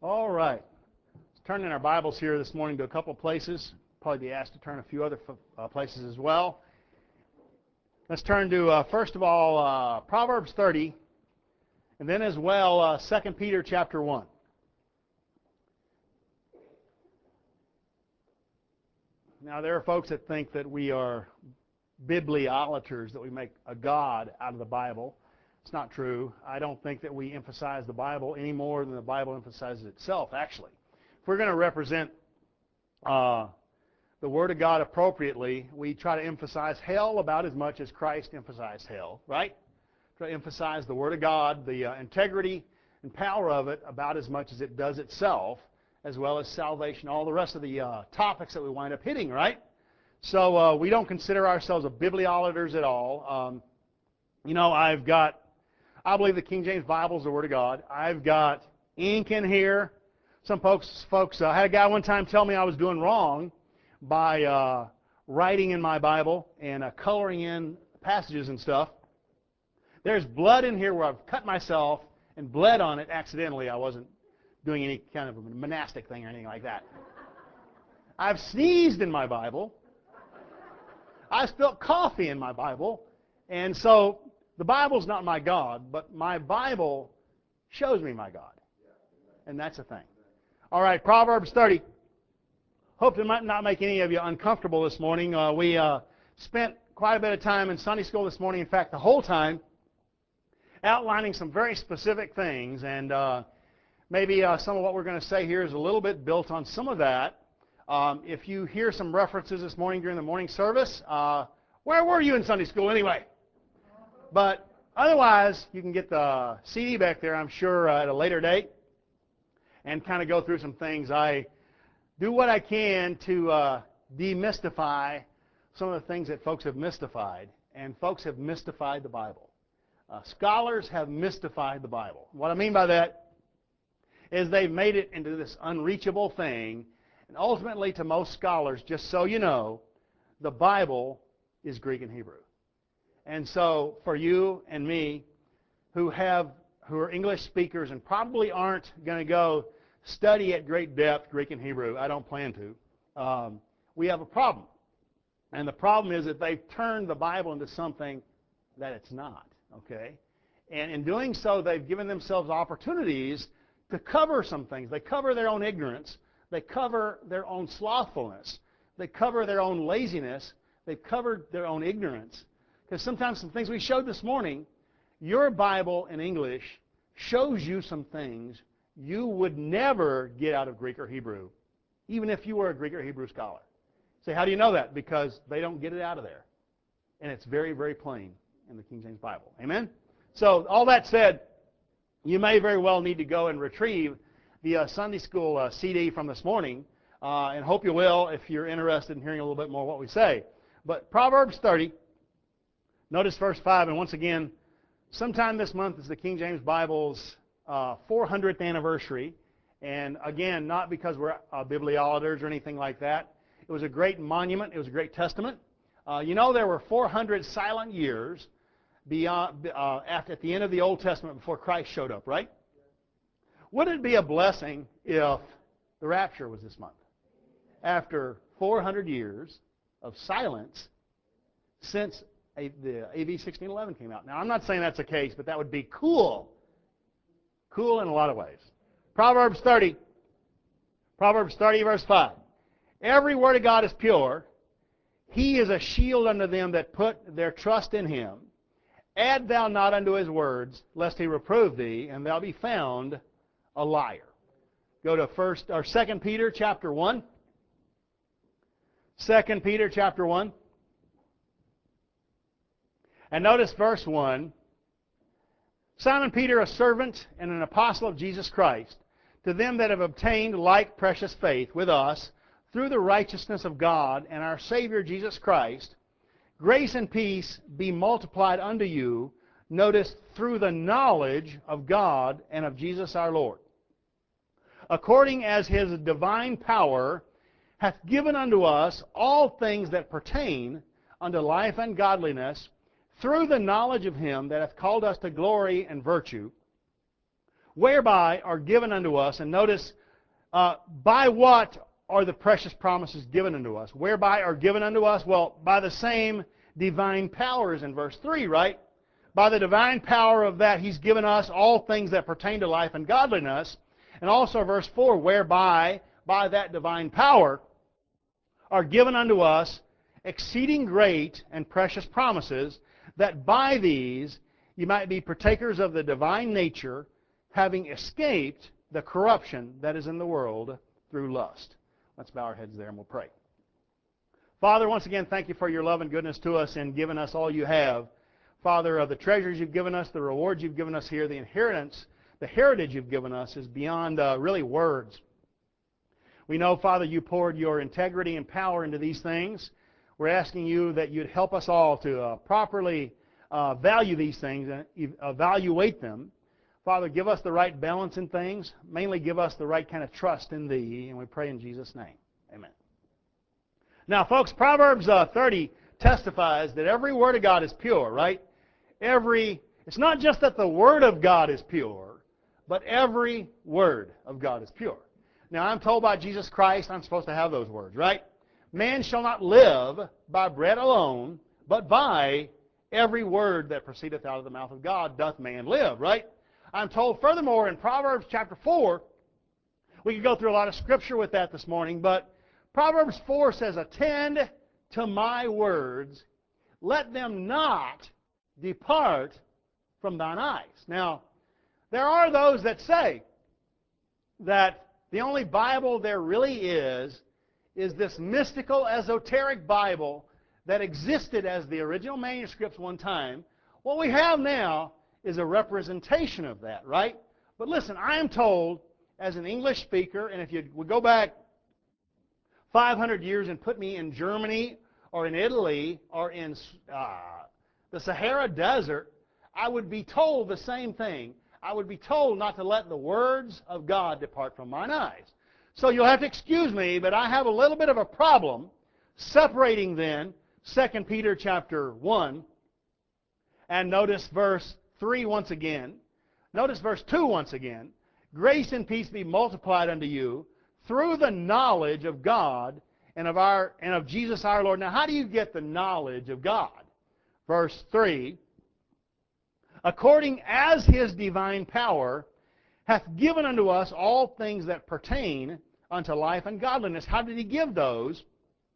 All right. Let's turn in our Bibles here this morning to a couple places. Probably be asked to turn a few other places as well. Let's turn to, first of all, Proverbs 30, and then as well 2 Peter chapter 1. Now, there are folks that think that we are bibliolaters, that we make a god out of the Bible. It's not true. I don't think that we emphasize the Bible any more than the Bible emphasizes itself, actually. If we're going to represent the Word of God appropriately, we try to emphasize hell about as much as Christ emphasized hell, right? Try to emphasize the Word of God, the integrity and power of it about as much as it does itself, as well as salvation, all the rest of the topics that we wind up hitting, right? So we don't consider ourselves a bibliolaters at all. I believe the King James Bible is the Word of God. I've got ink in here. Some folks I had a guy one time tell me I was doing wrong by writing in my Bible and coloring in passages and stuff. There's blood in here where I've cut myself and bled on it accidentally. I wasn't doing any kind of a monastic thing or anything like that. I've sneezed in my Bible. I spilled coffee in my Bible. And so the Bible's not my God, but my Bible shows me my God. And that's the thing. All right, Proverbs 30. Hope it might not make any of you uncomfortable this morning. We spent quite a bit of time in Sunday school this morning. In fact, the whole time, outlining some very specific things. And maybe some of what we're going to say here is a little bit built on some of that. If you hear some references this morning during the morning service, where were you in Sunday school anyway? But otherwise, you can get the CD back there, I'm sure, at a later date and kind of go through some things. I do what I can to demystify some of the things that folks have mystified, and folks have mystified the Bible. Scholars have mystified the Bible. What I mean by that is they've made it into this unreachable thing, and ultimately to most scholars, just so you know, the Bible is Greek and Hebrew. And so for you and me who are English speakers and probably aren't going to go study at great depth Greek and Hebrew, I don't plan to, we have a problem. And the problem is that they've turned the Bible into something that it's not, okay? And in doing so, they've given themselves opportunities to cover some things. They cover their own ignorance. They cover their own slothfulness. They cover their own laziness. They've covered their own ignorance. Because sometimes some things we showed this morning, your Bible in English shows you some things you would never get out of Greek or Hebrew, even if you were a Greek or Hebrew scholar. Say, how do you know that? Because they don't get it out of there. And it's very, very plain in the King James Bible. Amen? So all that said, you may very well need to go and retrieve the Sunday school CD from this morning, and hope you will if you're interested in hearing a little bit more of what we say. But Proverbs 30, notice verse 5, and once again, sometime this month is the King James Bible's 400th anniversary. And again, not because we're bibliolaters or anything like that. It was a great monument. It was a great testament. There were 400 silent years beyond, at the end of the Old Testament before Christ showed up, right? Wouldn't it be a blessing if the rapture was this month? After 400 years of silence since the AV 1611 came out. Now, I'm not saying that's the case, but that would be cool. Cool in a lot of ways. Proverbs 30, verse 5. Every word of God is pure. He is a shield unto them that put their trust in him. Add thou not unto his words, lest he reprove thee, and thou be found a liar. Go to 2 Peter chapter 1. 2 Peter chapter 1. And notice verse 1. Simon Peter, a servant and an apostle of Jesus Christ, to them that have obtained like precious faith with us through the righteousness of God and our Savior Jesus Christ, grace and peace be multiplied unto you, notice, through the knowledge of God and of Jesus our Lord, according as his divine power hath given unto us all things that pertain unto life and godliness, through the knowledge of him that hath called us to glory and virtue, whereby are given unto us, and notice, by what are the precious promises given unto us? Whereby are given unto us? Well, by the same divine powers in verse 3, right? By the divine power of that, He's given us all things that pertain to life and godliness. And also verse 4, whereby, by that divine power, are given unto us exceeding great and precious promises, that by these you might be partakers of the divine nature, having escaped the corruption that is in the world through lust. Let's bow our heads there and we'll pray. Father, once again, thank you for your love and goodness to us and giving us all you have. Father, of the treasures you've given us, the rewards you've given us here, the inheritance, the heritage you've given us is beyond really words. We know, Father, you poured your integrity and power into these things. We're asking you that you'd help us all to properly value these things and evaluate them. Father, give us the right balance in things. Mainly give us the right kind of trust in Thee. And we pray in Jesus' name. Amen. Now, folks, Proverbs 30 testifies that every word of God is pure, right? It's not just that the Word of God is pure, but every word of God is pure. Now, I'm told by Jesus Christ I'm supposed to have those words, right? Man shall not live by bread alone, but by every word that proceedeth out of the mouth of God doth man live, right? I'm told furthermore in Proverbs chapter 4, we could go through a lot of scripture with that this morning, but Proverbs 4 says, attend to my words, let them not depart from thine eyes. Now, there are those that say that the only Bible there really is this mystical, esoteric Bible that existed as the original manuscripts one time. What we have now is a representation of that, right? But listen, I am told, as an English speaker, and if you would go back 500 years and put me in Germany or in Italy or in the Sahara Desert, I would be told the same thing. I would be told not to let the words of God depart from mine eyes. So you'll have to excuse me, but I have a little bit of a problem separating then 2 Peter chapter 1, and notice verse 3 once again. Notice verse 2 once again. Grace and peace be multiplied unto you through the knowledge of God and of Jesus our Lord. Now, how do you get the knowledge of God? Verse 3, according as His divine power hath given unto us all things that pertain unto life and godliness. How did He give those?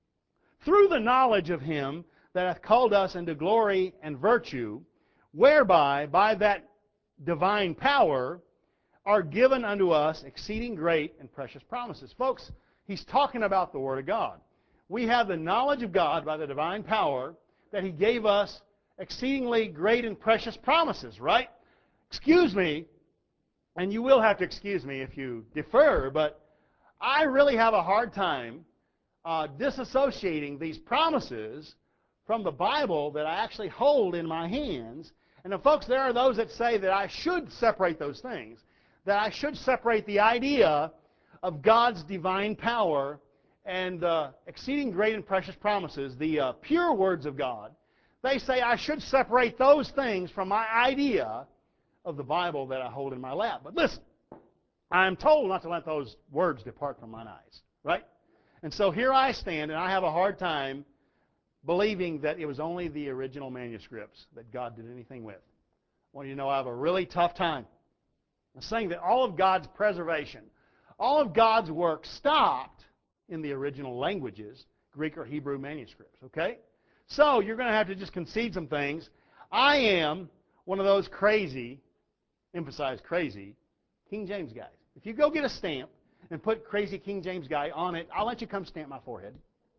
Through the knowledge of Him that hath called us into glory and virtue, whereby, by that divine power, are given unto us exceeding great and precious promises. Folks, he's talking about the Word of God. We have the knowledge of God by the divine power that He gave us exceedingly great and precious promises, right? Excuse me, and you will have to excuse me if you defer, but I really have a hard time disassociating these promises from the Bible that I actually hold in my hands. And folks, there are those that say that I should separate those things, that I should separate the idea of God's divine power and the exceeding great and precious promises, the pure words of God. They say I should separate those things from my idea of the Bible that I hold in my lap. But listen, I am told not to let those words depart from mine eyes, right? And so here I stand, and I have a hard time believing that it was only the original manuscripts that God did anything with. I want you to know I have a really tough time saying that all of God's preservation, all of God's work stopped in the original languages, Greek or Hebrew manuscripts, okay? So you're going to have to just concede some things. I am one of those crazy, emphasize crazy, King James guys. If you go get a stamp and put crazy King James guy on it, I'll let you come stamp my forehead.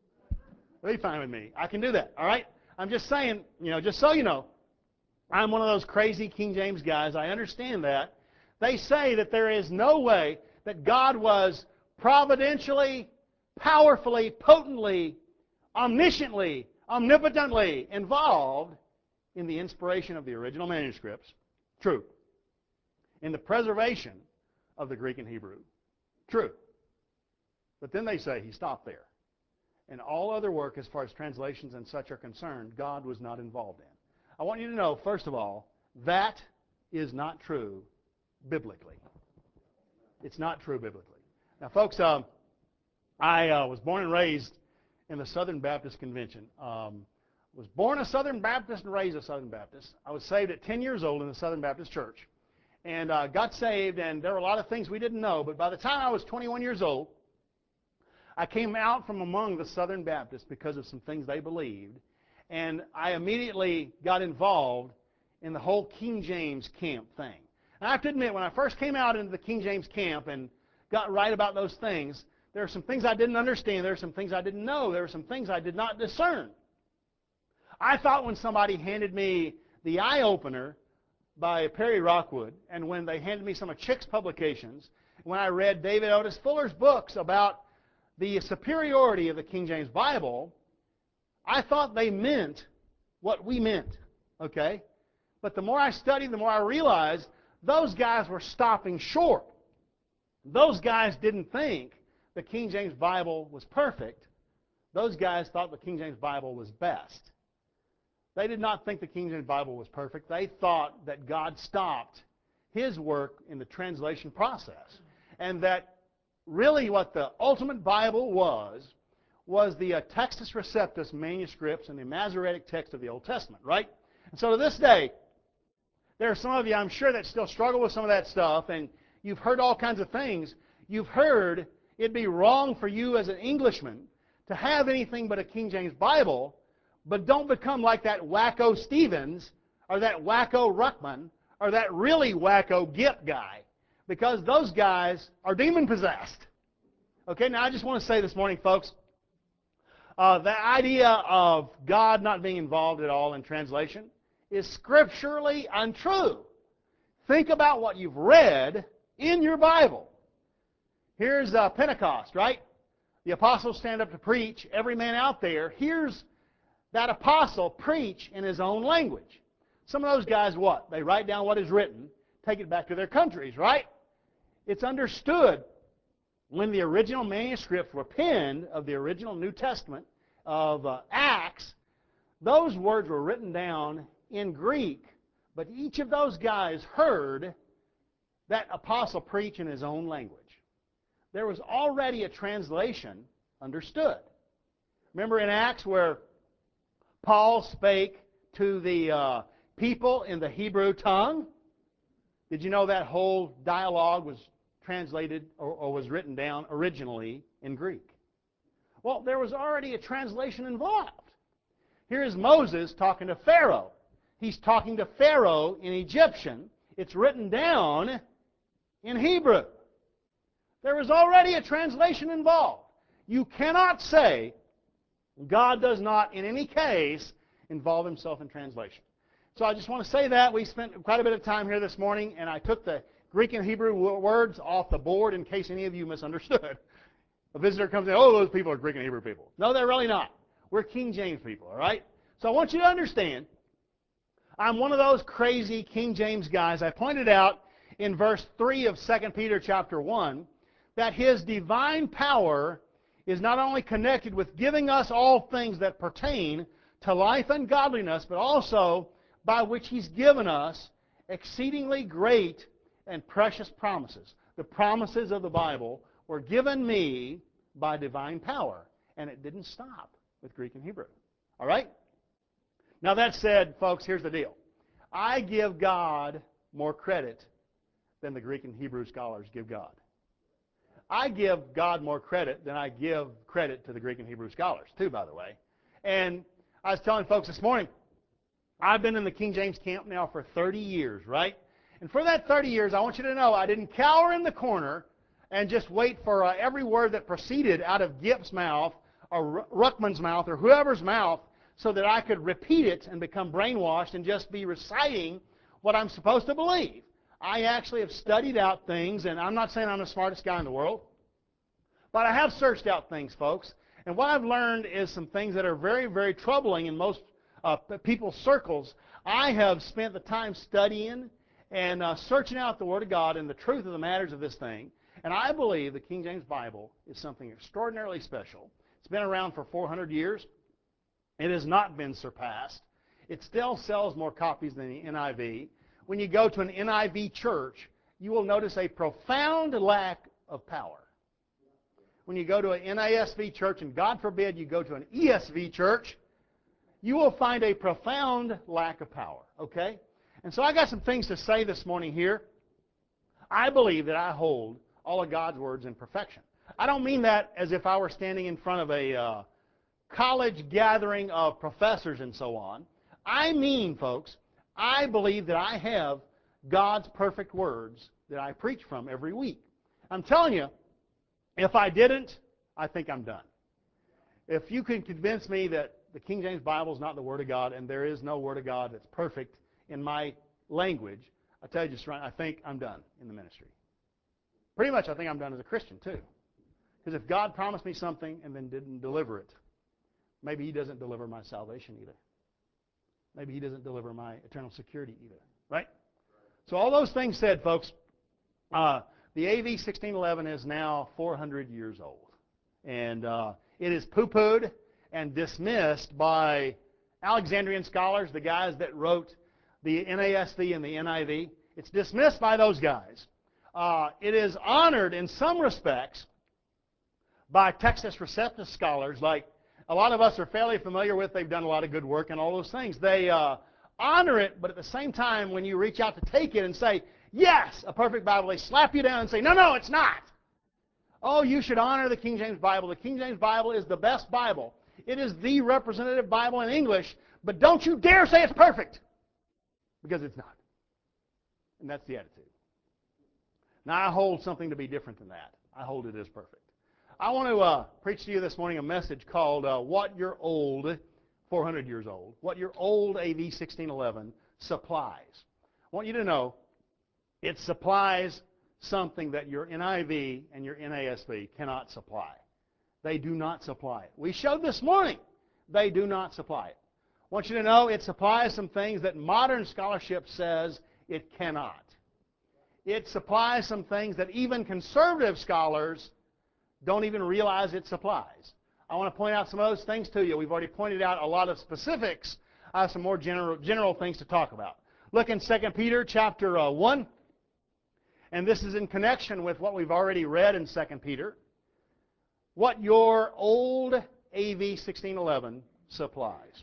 It'll be fine with me. I can do that, all right? I'm just saying, just so you know, I'm one of those crazy King James guys. I understand that. They say that there is no way that God was providentially, powerfully, potently, omnisciently, omnipotently involved in the inspiration of the original manuscripts. True. In the preservation of the Greek and Hebrew. True. But then they say He stopped there. And all other work, as far as translations and such are concerned, God was not involved in. I want you to know, first of all, that is not true biblically. It's not true biblically. Now, folks, I was born and raised in the Southern Baptist Convention. Was born a Southern Baptist and raised a Southern Baptist. I was saved at 10 years old in the Southern Baptist Church. And got saved, and there were a lot of things we didn't know. But by the time I was 21 years old, I came out from among the Southern Baptists because of some things they believed. And I immediately got involved in the whole King James camp thing. And I have to admit, when I first came out into the King James camp and got right about those things, there are some things I didn't understand. There are some things I didn't know. There were some things I did not discern. I thought when somebody handed me the Eye Opener by Perry Rockwood, and when they handed me some of Chick's publications, when I read David Otis Fuller's books about the superiority of the King James Bible, I thought they meant what we meant, okay? But the more I studied, the more I realized those guys were stopping short. Those guys didn't think the King James Bible was perfect. Those guys thought the King James Bible was best. They did not think the King James Bible was perfect. They thought that God stopped His work in the translation process. And that really what the ultimate Bible was the Textus Receptus manuscripts and the Masoretic text of the Old Testament, right? And so to this day, there are some of you, I'm sure, that still struggle with some of that stuff, and you've heard all kinds of things. You've heard it'd be wrong for you as an Englishman to have anything but a King James Bible, but don't become like that wacko Stevens or that wacko Ruckman or that really wacko Gipp guy, because those guys are demon-possessed. Okay, now I just want to say this morning, folks, the idea of God not being involved at all in translation is scripturally untrue. Think about what you've read in your Bible. Here's Pentecost, right? The apostles stand up to preach. Every man out there hears that apostle preach in his own language. Some of those guys, what? They write down what is written, take it back to their countries, right? It's understood when the original manuscripts were penned of the original New Testament of Acts, those words were written down in Greek, but each of those guys heard that apostle preach in his own language. There was already a translation understood. Remember in Acts where Paul spake to the people in the Hebrew tongue? Did you know that whole dialogue was translated or was written down originally in Greek? Well, there was already a translation involved. Here is Moses talking to Pharaoh. He's talking to Pharaoh in Egyptian. It's written down in Hebrew. There was already a translation involved. You cannot say God does not, in any case, involve Himself in translation. So I just want to say that. We spent quite a bit of time here this morning, and I took the Greek and Hebrew words off the board in case any of you misunderstood. A visitor comes in, oh, those people are Greek and Hebrew people. No, they're really not. We're King James people, all right? So I want you to understand, I'm one of those crazy King James guys. I pointed out in verse 3 of 2 Peter chapter 1 that His divine power is not only connected with giving us all things that pertain to life and godliness, but also by which He's given us exceedingly great and precious promises. The promises of the Bible were given me by divine power, and it didn't stop with Greek and Hebrew. All right? Now that said, folks, here's the deal. I give God more credit than the Greek and Hebrew scholars give God. I give God more credit than I give credit to the Greek and Hebrew scholars, too, by the way. And I was telling folks this morning, I've been in the King James camp now for 30 years, right? And for that 30 years, I want you to know I didn't cower in the corner and just wait for every word that proceeded out of Gipp's mouth or Ruckman's mouth or whoever's mouth so that I could repeat it and become brainwashed and just be reciting what I'm supposed to believe. I actually have studied out things, and I'm not saying I'm the smartest guy in the world, but I have searched out things, folks. And what I've learned is some things that are very, very troubling in most people's circles. I have spent the time studying and searching out the Word of God and the truth of the matters of this thing. And I believe the King James Bible is something extraordinarily special. It's been around for 400 years. It has not been surpassed. It still sells more copies than the NIV. When you go to an NIV church, you will notice a profound lack of power. When you go to an NASV church, and God forbid you go to an ESV church, you will find a profound lack of power, okay? And so I got some things to say this morning here. I believe that I hold all of God's words in perfection. I don't mean that as if I were standing in front of a college gathering of professors and so on. I mean, folks, I believe that I have God's perfect words that I preach from every week. I'm telling you, if I didn't, I think I'm done. If you can convince me that the King James Bible is not the Word of God and there is no Word of God that's perfect in my language, I tell you just right, I think I'm done in the ministry. Pretty much I think I'm done as a Christian too. Because if God promised me something and then didn't deliver it, maybe He doesn't deliver my salvation either. Maybe He doesn't deliver my eternal security either. Right? So all those things said, folks, the AV 1611 is now 400 years old. And it is poo-pooed and dismissed by Alexandrian scholars, the guys that wrote the NASV and the NIV. It's dismissed by those guys. It is honored in some respects by Textus Receptus scholars, like a lot of us are fairly familiar with. They've done a lot of good work and all those things. They honor it, but at the same time, when you reach out to take it and say, yes, a perfect Bible, they slap you down and say, no, no, it's not. Oh, you should honor the King James Bible. The King James Bible is the best Bible. It is the representative Bible in English, but don't you dare say it's perfect, because it's not. And that's the attitude. Now, I hold something to be different than that. I hold it as perfect. I want to preach to you this morning a message called What Your Old, 400 years old, What Your Old AV 1611 Supplies. I want you to know it supplies something that your NIV and your NASV cannot supply. They do not supply it. We showed this morning they do not supply it. I want you to know it supplies some things that modern scholarship says it cannot. It supplies some things that even conservative scholars don't even realize it supplies. I want to point out some of those things to you. We've already pointed out a lot of specifics. I have some more general things to talk about. Look in 2 Peter chapter 1. And this is in connection with what we've already read in 2 Peter. What your old AV 1611 supplies.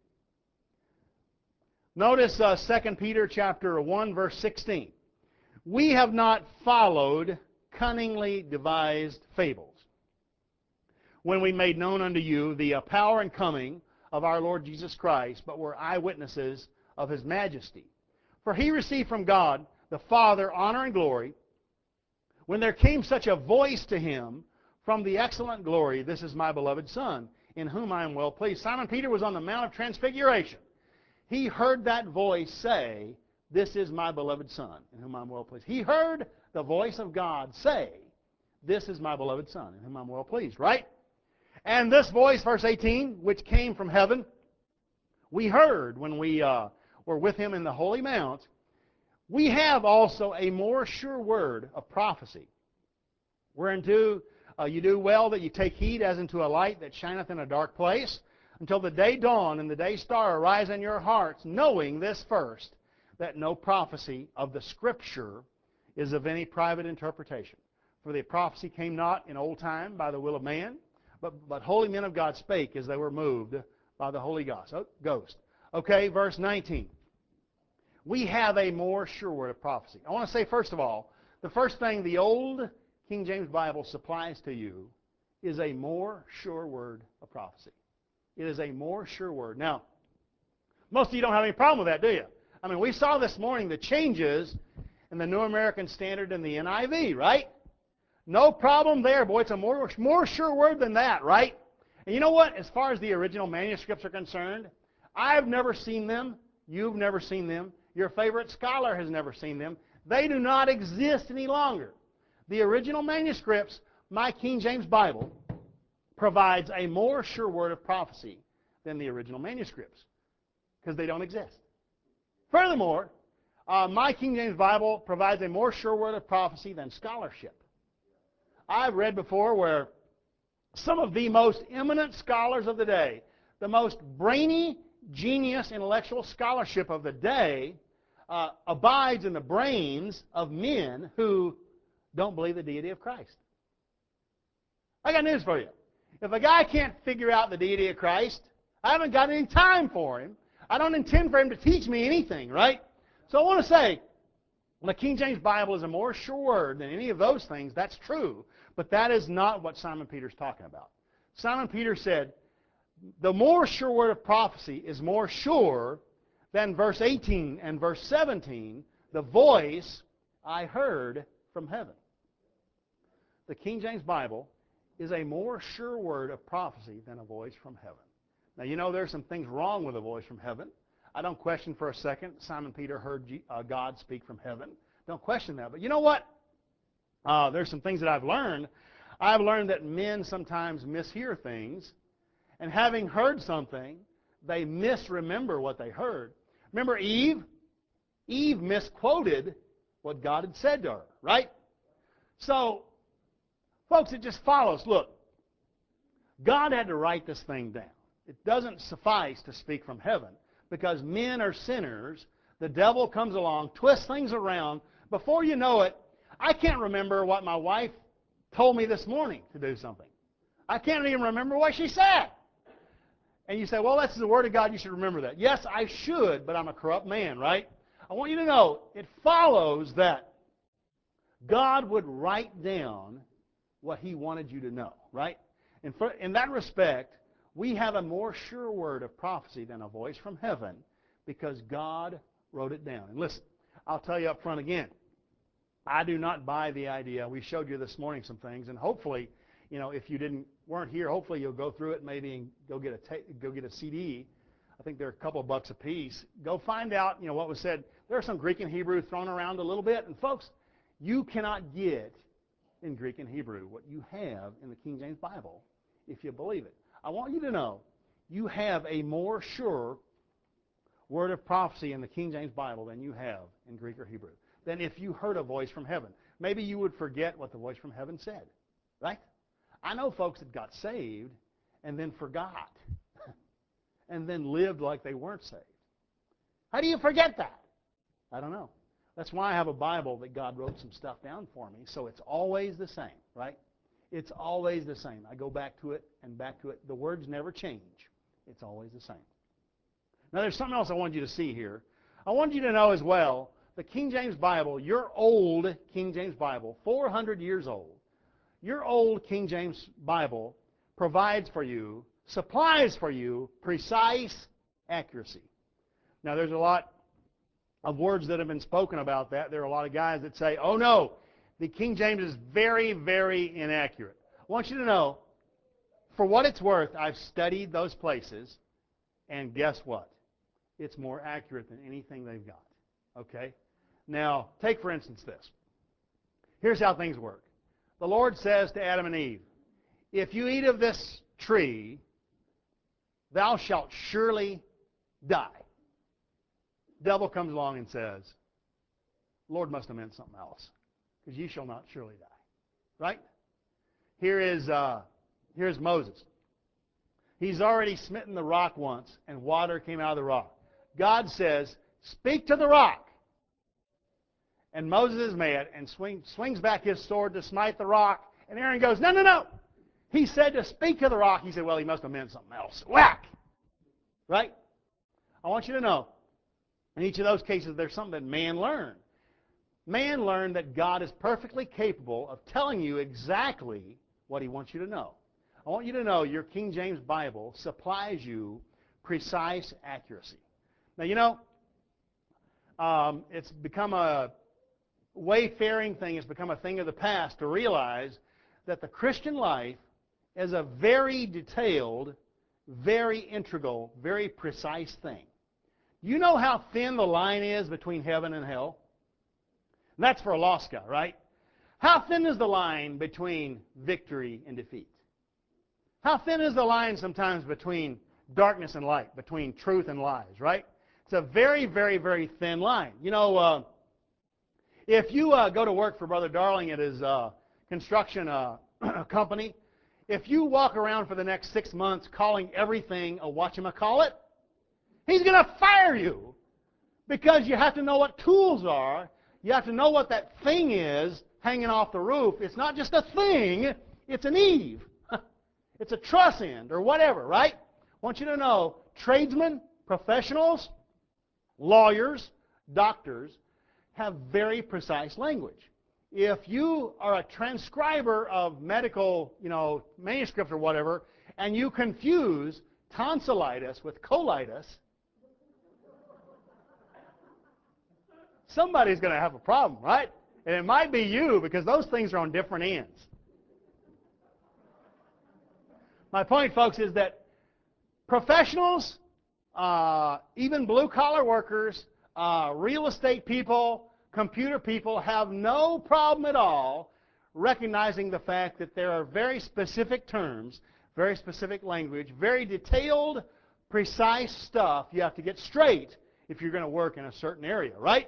Notice 2 Peter chapter 1, verse 16. We have not followed cunningly devised fables, when we made known unto you the power and coming of our Lord Jesus Christ, but were eyewitnesses of His majesty. For He received from God the Father honor and glory, when there came such a voice to Him from the excellent glory, this is my beloved Son, in whom I am well pleased. Simon Peter was on the Mount of Transfiguration. He heard that voice say, this is my beloved Son, in whom I am well pleased. He heard the voice of God say, this is my beloved Son, in whom I am well pleased, right? And this voice, verse 18, which came from heaven, we heard when we were with Him in the holy mount. We have also a more sure word of prophecy, whereunto you do well that you take heed as unto a light that shineth in a dark place, until the day dawn and the day star arise in your hearts, knowing this first, that no prophecy of the Scripture is of any private interpretation. For the prophecy came not in old time by the will of man, but holy men of God spake as they were moved by the Holy Ghost. Okay, verse 19. We have a more sure word of prophecy. I want to say, first of all, the first thing the old King James Bible supplies to you is a more sure word of prophecy. It is a more sure word. Now, most of you don't have any problem with that, do you? I mean, we saw this morning the changes in the New American Standard and the NIV, right? No problem there, boy. It's a more sure word than that, right? And you know what? As far as the original manuscripts are concerned, I've never seen them. You've never seen them. Your favorite scholar has never seen them. They do not exist any longer. The original manuscripts, my King James Bible, provides a more sure word of prophecy than the original manuscripts, because they don't exist. Furthermore, my King James Bible provides a more sure word of prophecy than scholarship. I've read before where some of the most eminent scholars of the day, the most brainy, genius, intellectual scholarship of the day, abides in the brains of men who don't believe the deity of Christ. I got news for you. If a guy can't figure out the deity of Christ, I haven't got any time for him. I don't intend for him to teach me anything, right? So I want to say, the King James Bible is a more sure word than any of those things. That's true. But that is not what Simon Peter's talking about. Simon Peter said, the more sure word of prophecy is more sure than verse 18 and verse 17, the voice I heard from heaven. The King James Bible is a more sure word of prophecy than a voice from heaven. Now, you know there's some things wrong with a voice from heaven. I don't question for a second Simon Peter heard God speak from heaven. Don't question that. But you know what? There's some things that I've learned. I've learned that men sometimes mishear things, and having heard something, they misremember what they heard. Remember Eve? Eve misquoted what God had said to her, right? So, folks, it just follows. Look, God had to write this thing down. It doesn't suffice to speak from heaven because men are sinners. The devil comes along, twists things around. Before you know it, I can't remember what my wife told me this morning to do something. I can't even remember what she said. And you say, well, that's the Word of God. You should remember that. Yes, I should, but I'm a corrupt man, right? I want you to know it follows that God would write down what He wanted you to know, right? In that respect, we have a more sure word of prophecy than a voice from heaven because God wrote it down. And listen, I'll tell you up front again, I do not buy the idea. We showed you this morning some things, and hopefully, you know, if you weren't here, hopefully you'll go through it maybe and go get a CD. I think they're a couple of bucks a piece. Go find out, you know, what was said. There are some Greek and Hebrew thrown around a little bit, and folks, you cannot get in Greek and Hebrew what you have in the King James Bible if you believe it. I want you to know you have a more sure word of prophecy in the King James Bible than you have in Greek or Hebrew. Than if you heard a voice from heaven. Maybe you would forget what the voice from heaven said, right? I know folks that got saved and then forgot and then lived like they weren't saved. How do you forget that? I don't know. That's why I have a Bible that God wrote some stuff down for me, so it's always the same, right? It's always the same. I go back to it and back to it. The words never change. It's always the same. Now, there's something else I want you to see here. I want you to know as well, the King James Bible, your old King James Bible, 400 years old, your old King James Bible provides for you, supplies for you, precise accuracy. Now, there's a lot of words that have been spoken about that. There are a lot of guys that say, oh no, the King James is very, very inaccurate. I want you to know, for what it's worth, I've studied those places, and guess what? It's more accurate than anything they've got. Okay? Now, take for instance this. Here's how things work. The Lord says to Adam and Eve, if you eat of this tree, thou shalt surely die. The devil comes along and says, the Lord must have meant something else, because ye shall not surely die. Right? Here's Moses. He's already smitten the rock once, and water came out of the rock. God says, speak to the rock. And Moses is mad and swings back his sword to smite the rock. And Aaron goes, no, no, no. He said to speak to the rock. He said, well, he must have meant something else. Whack! Right? I want you to know, in each of those cases, there's something that man learned. Man learned that God is perfectly capable of telling you exactly what He wants you to know. I want you to know your King James Bible supplies you precise accuracy. Now, you know, it's become a wayfaring thing. It's become a thing of the past to realize that the Christian life is a very detailed, very integral, very precise thing. You know how thin the line is between heaven and hell? And that's for a lost guy, right? How thin is the line between victory and defeat? How thin is the line sometimes between darkness and light, between truth and lies, right? It's a very, very, very thin line. You know, if you go to work for Brother Darling at his construction company, if you walk around for the next 6 months calling everything a whatchamacallit, he's going to fire you Because you have to know what tools are. You have to know what that thing is hanging off the roof. It's not just a thing, it's an eave. It's a truss end or whatever, right? I want you to know, tradesmen, professionals, lawyers, doctors have very precise language. If you are a transcriber of medical, manuscript or whatever, and you confuse tonsillitis with colitis, somebody's going to have a problem, right? And it might be you, because those things are on different ends. My point, folks, is that professionals, even blue-collar workers, real estate people, computer people have no problem at all recognizing the fact that there are very specific terms, very specific language, very detailed, precise stuff you have to get straight if you're going to work in a certain area, right?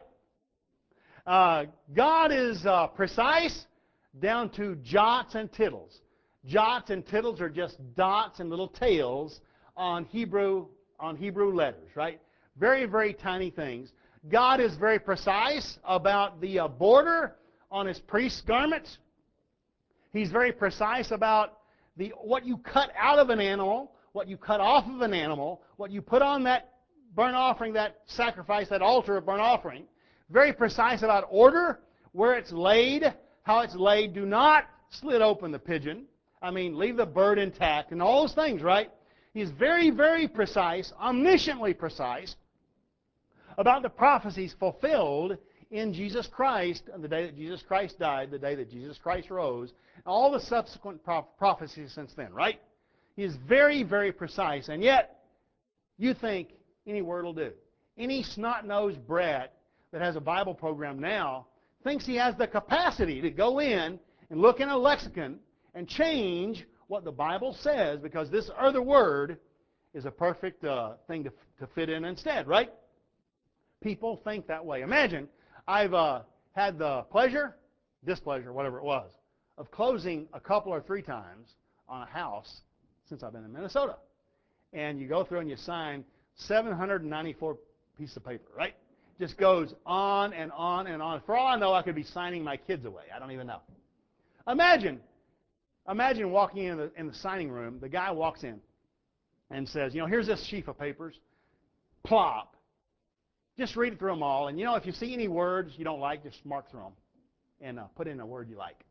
God is precise down to jots and tittles. Jots and tittles are just dots and little tails on Hebrew letters, right? Very, very tiny things. God is very precise about the border on His priest's garments. He's very precise about what you cut out of an animal, what you cut off of an animal, what you put on that burnt offering, that sacrifice, that altar of burnt offering. Very precise about order, where it's laid, how it's laid. Do not slit open the pigeon. Leave the bird intact and all those things, right? He's very, very precise, omnisciently precise about the prophecies fulfilled in Jesus Christ on the day that Jesus Christ died, the day that Jesus Christ rose, and all the subsequent prophecies since then, right? He is very, very precise, and yet you think any word will do. Any snot-nosed brat that has a Bible program now thinks he has the capacity to go in and look in a lexicon and change what the Bible says, because this other word is a perfect thing to fit in instead, right? People think that way. Imagine, I've had the displeasure, whatever it was, of closing a couple or three times on a house since I've been in Minnesota. And you go through and you sign 794 pieces of paper, right? Just goes on and on and on. For all I know, I could be signing my kids away. I don't even know. Imagine walking in the signing room. The guy walks in and says, here's this sheaf of papers. Plop. Just read through them all. And, if you see any words you don't like, just mark through them and put in a word you like.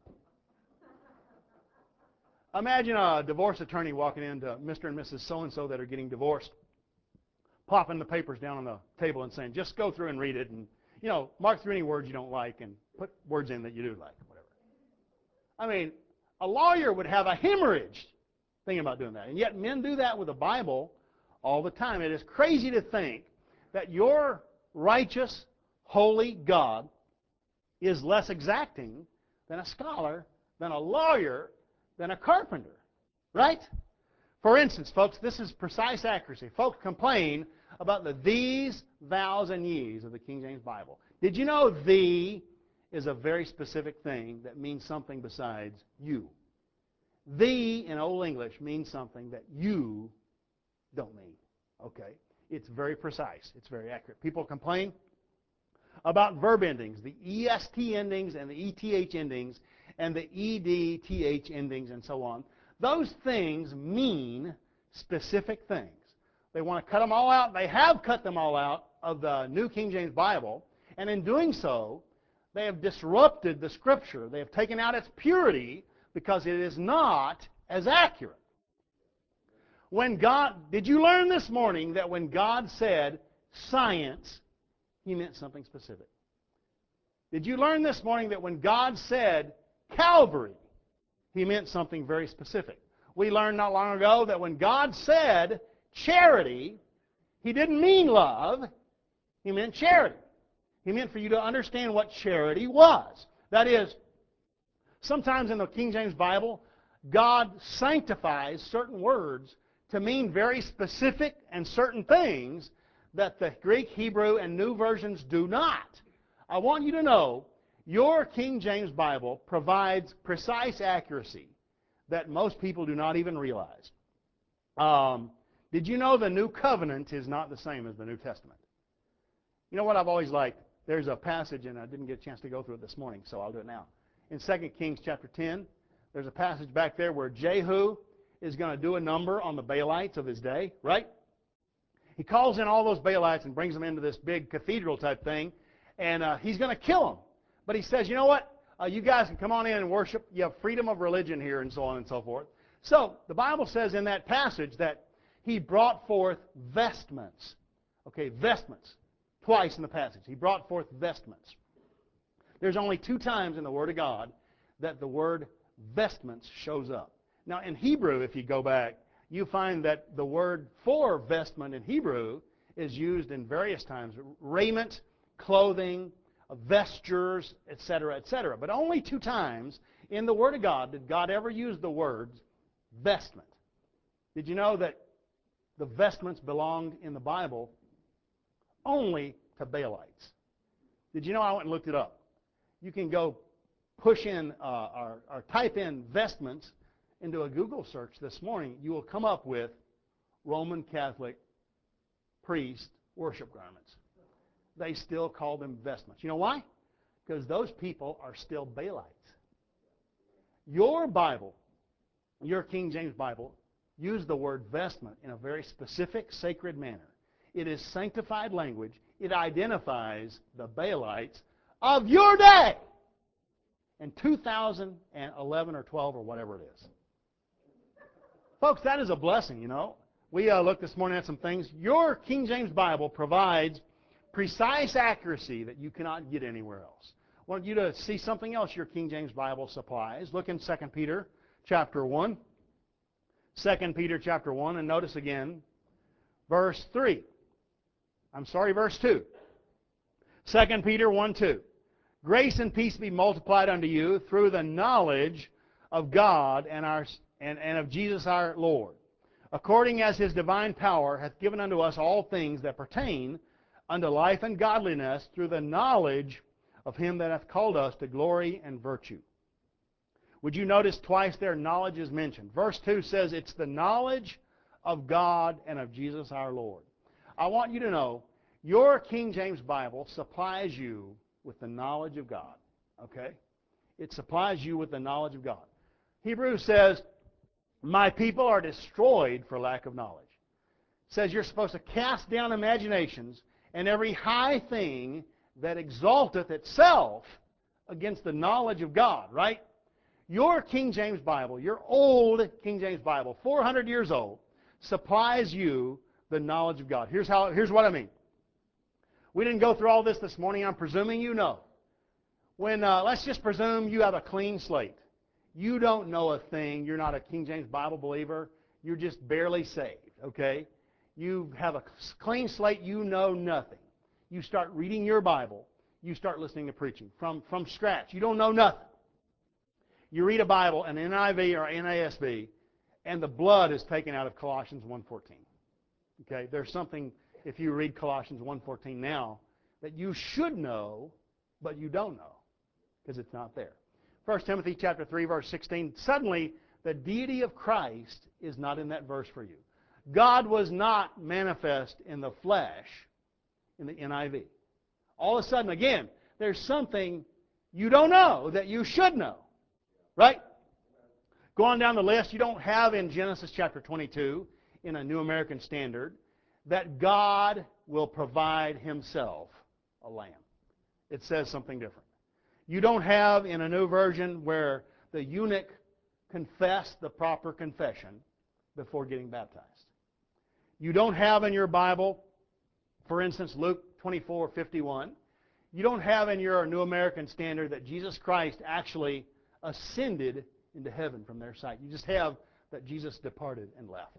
Imagine a divorce attorney walking into Mr. and Mrs. So-and-so that are getting divorced, popping the papers down on the table and saying, just go through and read it and, mark through any words you don't like and put words in that you do like, whatever. A lawyer would have a hemorrhage thinking about doing that. And yet men do that with the Bible all the time. It is crazy to think that your righteous, holy God is less exacting than a scholar, than a lawyer, than a carpenter. Right? For instance, folks, this is precise accuracy. Folks complain about the these, thous, and ye's of the King James Bible. Did you know thee is a very specific thing that means something besides you? Thee in Old English means something that you don't mean. Okay? It's very precise. It's very accurate. People complain about verb endings, the EST endings and the ETH endings and the EDTH endings and so on. Those things mean specific things. They want to cut them all out. They have cut them all out of the New King James Bible, and in doing so, they have disrupted the Scripture. They have taken out its purity because it is not as accurate. Did you learn this morning that when God said science, He meant something specific? Did you learn this morning that when God said Calvary, He meant something very specific? We learned not long ago that when God said charity, He didn't mean love, He meant charity. He meant for you to understand what charity was. That is, sometimes in the King James Bible, God sanctifies certain words to mean very specific and certain things that the Greek, Hebrew, and New versions do not. I want you to know your King James Bible provides precise accuracy that most people do not even realize. Did you know the New Covenant is not the same as the New Testament? You know what I've always liked? There's a passage, and I didn't get a chance to go through it this morning, so I'll do it now. In 2 Kings chapter 10, there's a passage back there where Jehu is going to do a number on the Baalites of his day, right? He calls in all those Baalites and brings them into this big cathedral type thing, and he's going to kill them. But he says, you know what? You guys can come on in and worship. You have freedom of religion here, and so on and so forth. So the Bible says in that passage that he brought forth vestments. Okay, vestments. Twice in the passage. He brought forth vestments. There's only 2 times in the Word of God that the word vestments shows up. Now, in Hebrew, if you go back, you find that the word for vestment in Hebrew is used in various times. Raiment, clothing, vestures, etc., etc. But only 2 times in the Word of God did God ever use the word vestment. Did you know that the vestments belonged in the Bible only to Baalites? Did you know? I went and looked it up. You can go push in or type in vestments into a Google search this morning. You will come up with Roman Catholic priest worship garments. They still call them vestments. You know why? Because those people are still Baalites. Your Bible, your King James Bible, used the word vestment in a very specific, sacred manner. It is sanctified language. It identifies the Baalites of your day in 2011 or 12 or whatever it is. Folks, that is a blessing, you know. We looked this morning at some things. Your King James Bible provides precise accuracy that you cannot get anywhere else. I want you to see something else your King James Bible supplies. Look in 2 Peter chapter 1. 2 Peter chapter 1, and notice again verse 3. Verse 2. 2 Peter 1:2. Grace and peace be multiplied unto you through the knowledge of God and of Jesus our Lord, according as His divine power hath given unto us all things that pertain unto life and godliness, through the knowledge of Him that hath called us to glory and virtue. Would you notice twice there knowledge is mentioned? Verse 2 says it's the knowledge of God and of Jesus our Lord. I want you to know your King James Bible supplies you with the knowledge of God. Okay? It supplies you with the knowledge of God. Hebrews says, my people are destroyed for lack of knowledge. It says you're supposed to cast down imaginations and every high thing that exalteth itself against the knowledge of God, right? Your King James Bible, your old King James Bible, 400 years old, supplies you the knowledge of God. Here's what I mean. We didn't go through all this morning. I'm presuming you know. Let's just presume you have a clean slate. You don't know a thing. You're not a King James Bible believer. You're just barely saved, okay? You have a clean slate. You know nothing. You start reading your Bible. You start listening to preaching from scratch. You don't know nothing. You read a Bible, an NIV or NASB, and the blood is taken out of Colossians 1:14. Okay? There's something, if you read Colossians 1:14 now, that you should know, but you don't know, because it's not there. 1 Timothy chapter 3, verse 16, suddenly the deity of Christ is not in that verse for you. God was not manifest in the flesh in the NIV. All of a sudden, again, there's something you don't know that you should know. Right? Go on down the list. You don't have in Genesis chapter 22, in a New American Standard, that God will provide Himself a lamb. It says something different. You don't have in a new version where the eunuch confessed the proper confession before getting baptized. You don't have in your Bible, for instance, Luke 24:51. You don't have in your New American Standard that Jesus Christ actually ascended into heaven from their sight. You just have that Jesus departed and left.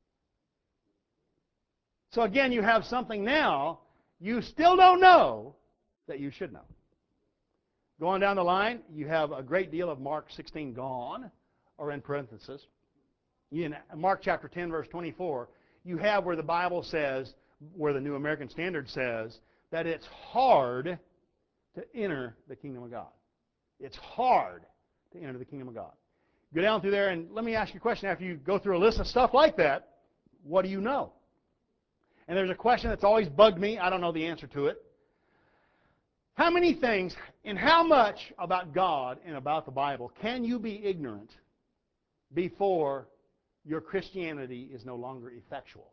So again, you have something now you still don't know that you should know. Going down the line, you have a great deal of Mark 16 gone, or in parenthesis. In Mark chapter 10, verse 24, you have where the Bible says, where the New American Standard says, that it's hard to enter the kingdom of God. It's hard to enter the kingdom of God. Go down through there, and let me ask you a question. After you go through a list of stuff like that, what do you know? And there's a question that's always bugged me. I don't know the answer to it. How many things and how much about God and about the Bible can you be ignorant before your Christianity is no longer effectual?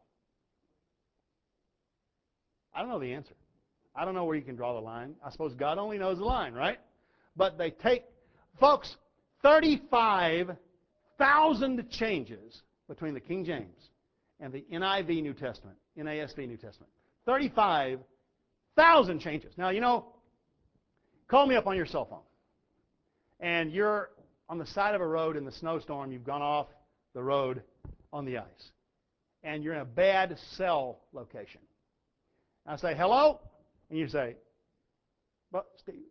I don't know the answer. I don't know where you can draw the line. I suppose God only knows the line, right? But they take, folks, 35,000 changes between the King James and the NIV New Testament, NASB New Testament. 35,000 changes. Now, you know, call me up on your cell phone, and you're on the side of a road in the snowstorm. You've gone off the road on the ice, and you're in a bad cell location. I say, hello? And you say, but Steve,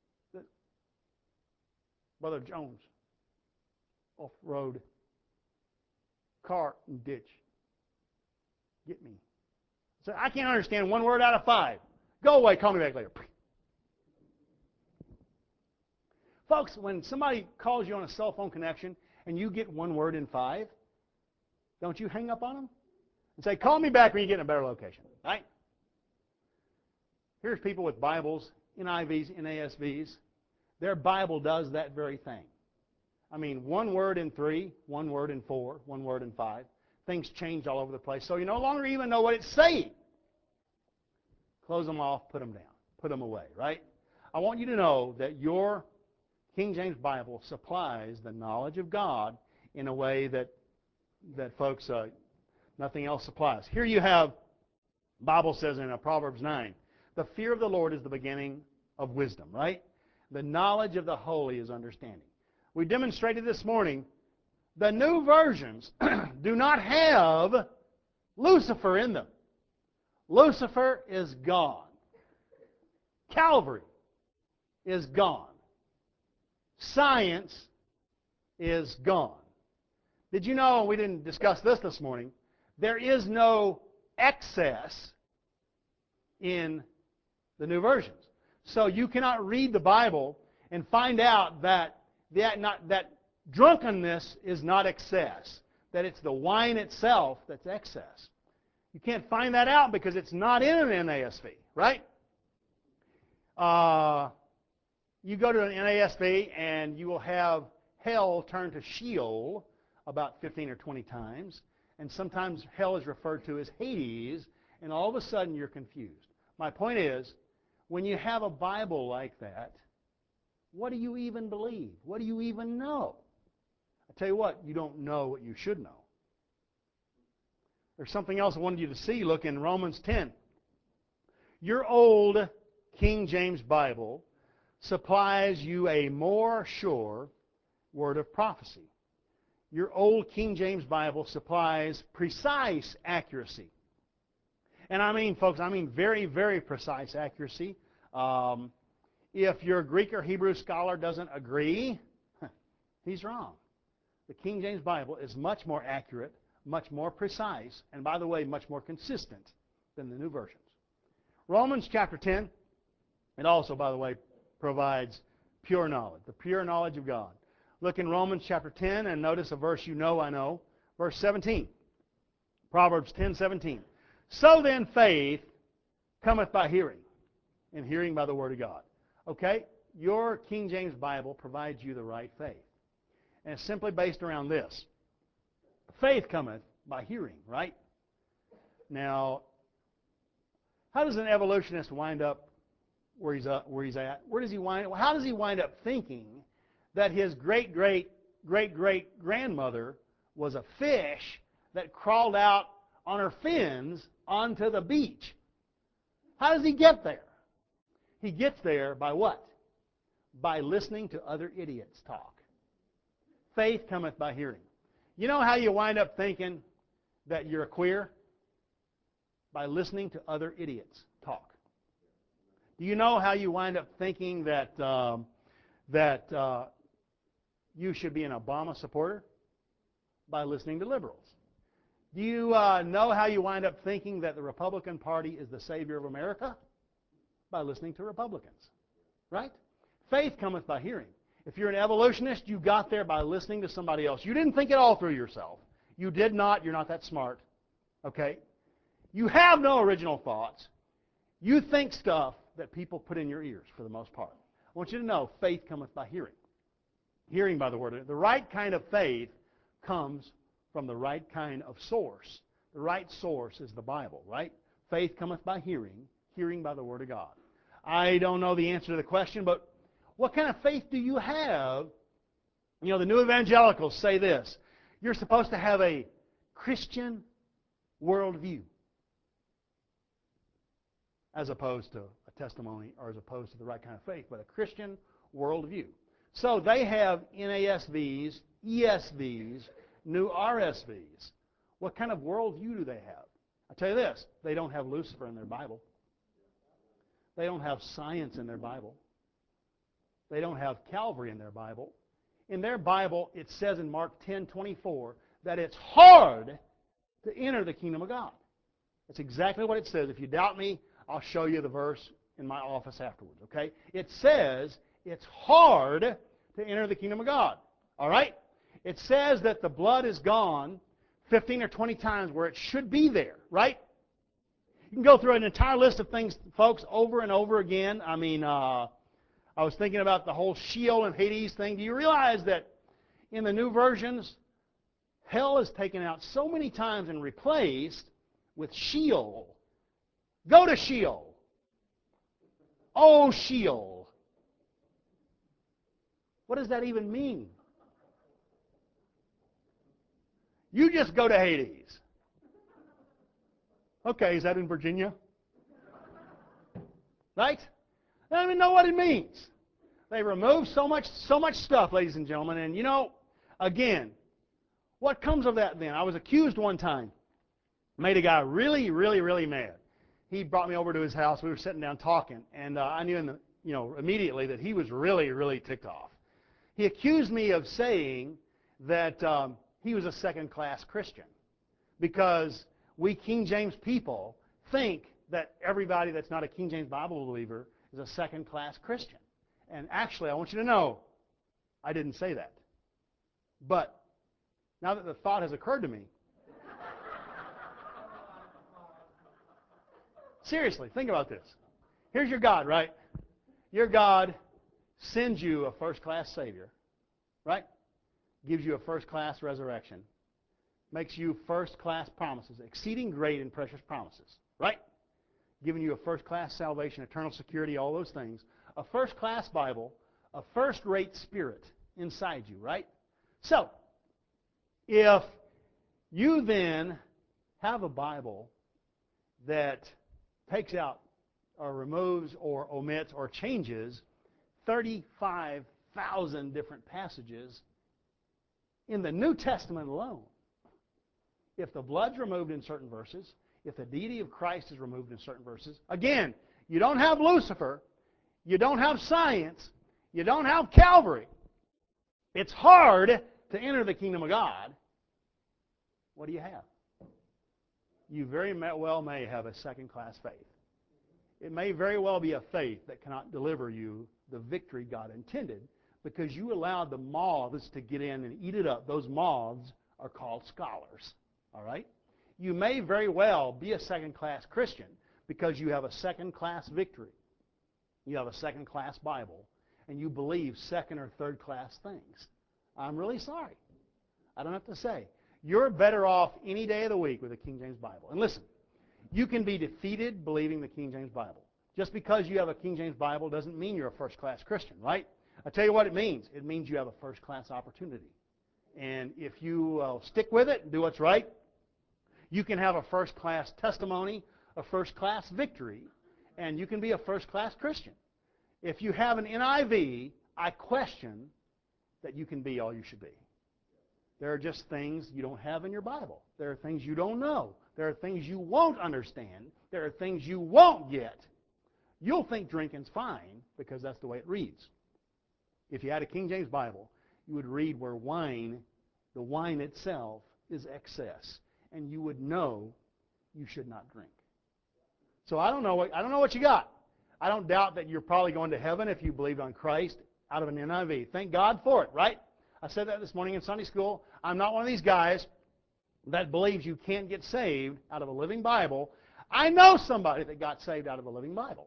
Brother Jones, off-road, car and ditch. Get me. So I can't understand one word out of 5. Go away, call me back later. Folks, when somebody calls you on a cell phone connection and you get one word in 5, don't you hang up on them and say, call me back when you get in a better location, right? Here's people with Bibles, NIVs, NASVs. Their Bible does that very thing. I mean, one word in 3, one word in 4, one word in 5. Things change all over the place, so you no longer even know what it's saying. Close them off, put them down, put them away, right? I want you to know that your King James Bible supplies the knowledge of God in a way that folks, nothing else supplies. Here you have, the Bible says in Proverbs 9, the fear of the Lord is the beginning of wisdom, right? The knowledge of the holy is understanding. We demonstrated this morning, the new versions do not have Lucifer in them. Lucifer is gone. Calvary is gone. Science is gone. Did you know, we didn't discuss this morning, there is no excess in the new versions. So you cannot read the Bible and find out that drunkenness is not excess, that it's the wine itself that's excess. You can't find that out because it's not in an NASV, right? You go to an NASV and you will have hell turned to Sheol about 15 or 20 times, and sometimes hell is referred to as Hades, and all of a sudden you're confused. My point is, when you have a Bible like that, what do you even believe? What do you even know? I tell you what, you don't know what you should know. There's something else I wanted you to see. Look in Romans 10. Your old King James Bible supplies you a more sure word of prophecy. Your old King James Bible supplies precise accuracy. And I mean, folks, I mean very, very precise accuracy. If your Greek or Hebrew scholar doesn't agree, he's wrong. The King James Bible is much more accurate, much more precise, and by the way, much more consistent than the new versions. Romans chapter 10, it also, by the way, provides pure knowledge, the pure knowledge of God. Look in Romans chapter 10 and notice a verse you know, I know. Verse 17. Proverbs 10:17. So then faith cometh by hearing, and hearing by the word of God. Okay? Your King James Bible provides you the right faith. And it's simply based around this. Faith cometh by hearing, right? Now, how does an evolutionist wind up where he's at? Where does he wind up? How does he wind up thinking that his great-great-great-grandmother was a fish that crawled out on her fins onto the beach? How does he get there? He gets there by what? By listening to other idiots talk. Faith cometh by hearing. You know how you wind up thinking that you're a queer? By listening to other idiots talk. Do you know how you wind up thinking that you should be an Obama supporter? By listening to liberals. Do you know how you wind up thinking that the Republican Party is the savior of America? By listening to Republicans. Right? Faith cometh by hearing. If you're an evolutionist, you got there by listening to somebody else. You didn't think it all through yourself. You did not. You're not that smart. Okay? You have no original thoughts. You think stuff that people put in your ears for the most part. I want you to know faith cometh by hearing. Hearing by the word. The right kind of faith comes from the right kind of source. The right source is the Bible, right? Faith cometh by hearing, hearing by the Word of God. I don't know the answer to the question, but what kind of faith do you have? You know, the new evangelicals say this. You're supposed to have a Christian worldview as opposed to a testimony or as opposed to the right kind of faith, but a Christian worldview. So they have NASVs, ESVs, new RSVs. What kind of worldview do they have? I'll tell you this, they don't have Lucifer in their Bible. They don't have science in their Bible. They don't have Calvary in their Bible. In their Bible, it says in Mark 10:24 that it's hard to enter the kingdom of God. That's exactly what it says. If you doubt me, I'll show you the verse in my office afterwards, okay? It says it's hard to enter the kingdom of God, all right? It says that the blood is gone 15 or 20 times where it should be there, right? You can go through an entire list of things, folks, over and over again. I mean, I was thinking about the whole Sheol and Hades thing. Do you realize that in the new versions, hell is taken out so many times and replaced with Sheol? Go to Sheol. Oh, Sheol. What does that even mean? You just go to Hades. Okay, is that in Virginia? Right? I don't even know what it means. They remove so much stuff, ladies and gentlemen, and you know, again, what comes of that then? I was accused one time. Made a guy really, really, really mad. He brought me over to his house. We were sitting down talking, and I knew immediately that he was really, really ticked off. He accused me of saying that he was a second-class Christian because we King James people think that everybody that's not a King James Bible believer is a second-class Christian. And actually, I want you to know, I didn't say that. But now that the thought has occurred to me, seriously, think about this. Here's your God, right? Your God sends you a first-class Savior, right? Gives you a first-class resurrection. Makes you first-class promises, exceeding great and precious promises, right? Giving you a first-class salvation, eternal security, all those things. A first-class Bible, a first-rate spirit inside you, right? So, if you then have a Bible that takes out or removes or omits or changes 35,000 different passages in the New Testament alone, if the blood's removed in certain verses, if the deity of Christ is removed in certain verses, again, you don't have Lucifer, you don't have science, you don't have Calvary. It's hard to enter the kingdom of God. What do you have? You very well may have a second-class faith. It may very well be a faith that cannot deliver you the victory God intended because you allowed the moths to get in and eat it up. Those moths are called scholars. All right? You may very well be a second-class Christian because you have a second-class victory. You have a second-class Bible, and you believe second- or third-class things. I'm really sorry. I don't have to say. You're better off any day of the week with a King James Bible. And listen, you can be defeated believing the King James Bible. Just because you have a King James Bible doesn't mean you're a first-class Christian, right? I'll tell you what it means. It means you have a first-class opportunity. And if you stick with it and do what's right, you can have a first-class testimony, a first-class victory, and you can be a first-class Christian. If you have an NIV, I question that you can be all you should be. There are just things you don't have in your Bible. There are things you don't know. There are things you won't understand. There are things you won't get. You'll think drinking's fine because that's the way it reads. If you had a King James Bible, you would read where wine, the wine itself, is excess. And you would know you should not drink. So I don't know what you got. I don't doubt that you're probably going to heaven if you believe on Christ out of an NIV. Thank God for it, right? I said that this morning in Sunday school. I'm not one of these guys that believes you can't get saved out of a living Bible. I know somebody that got saved out of a living Bible.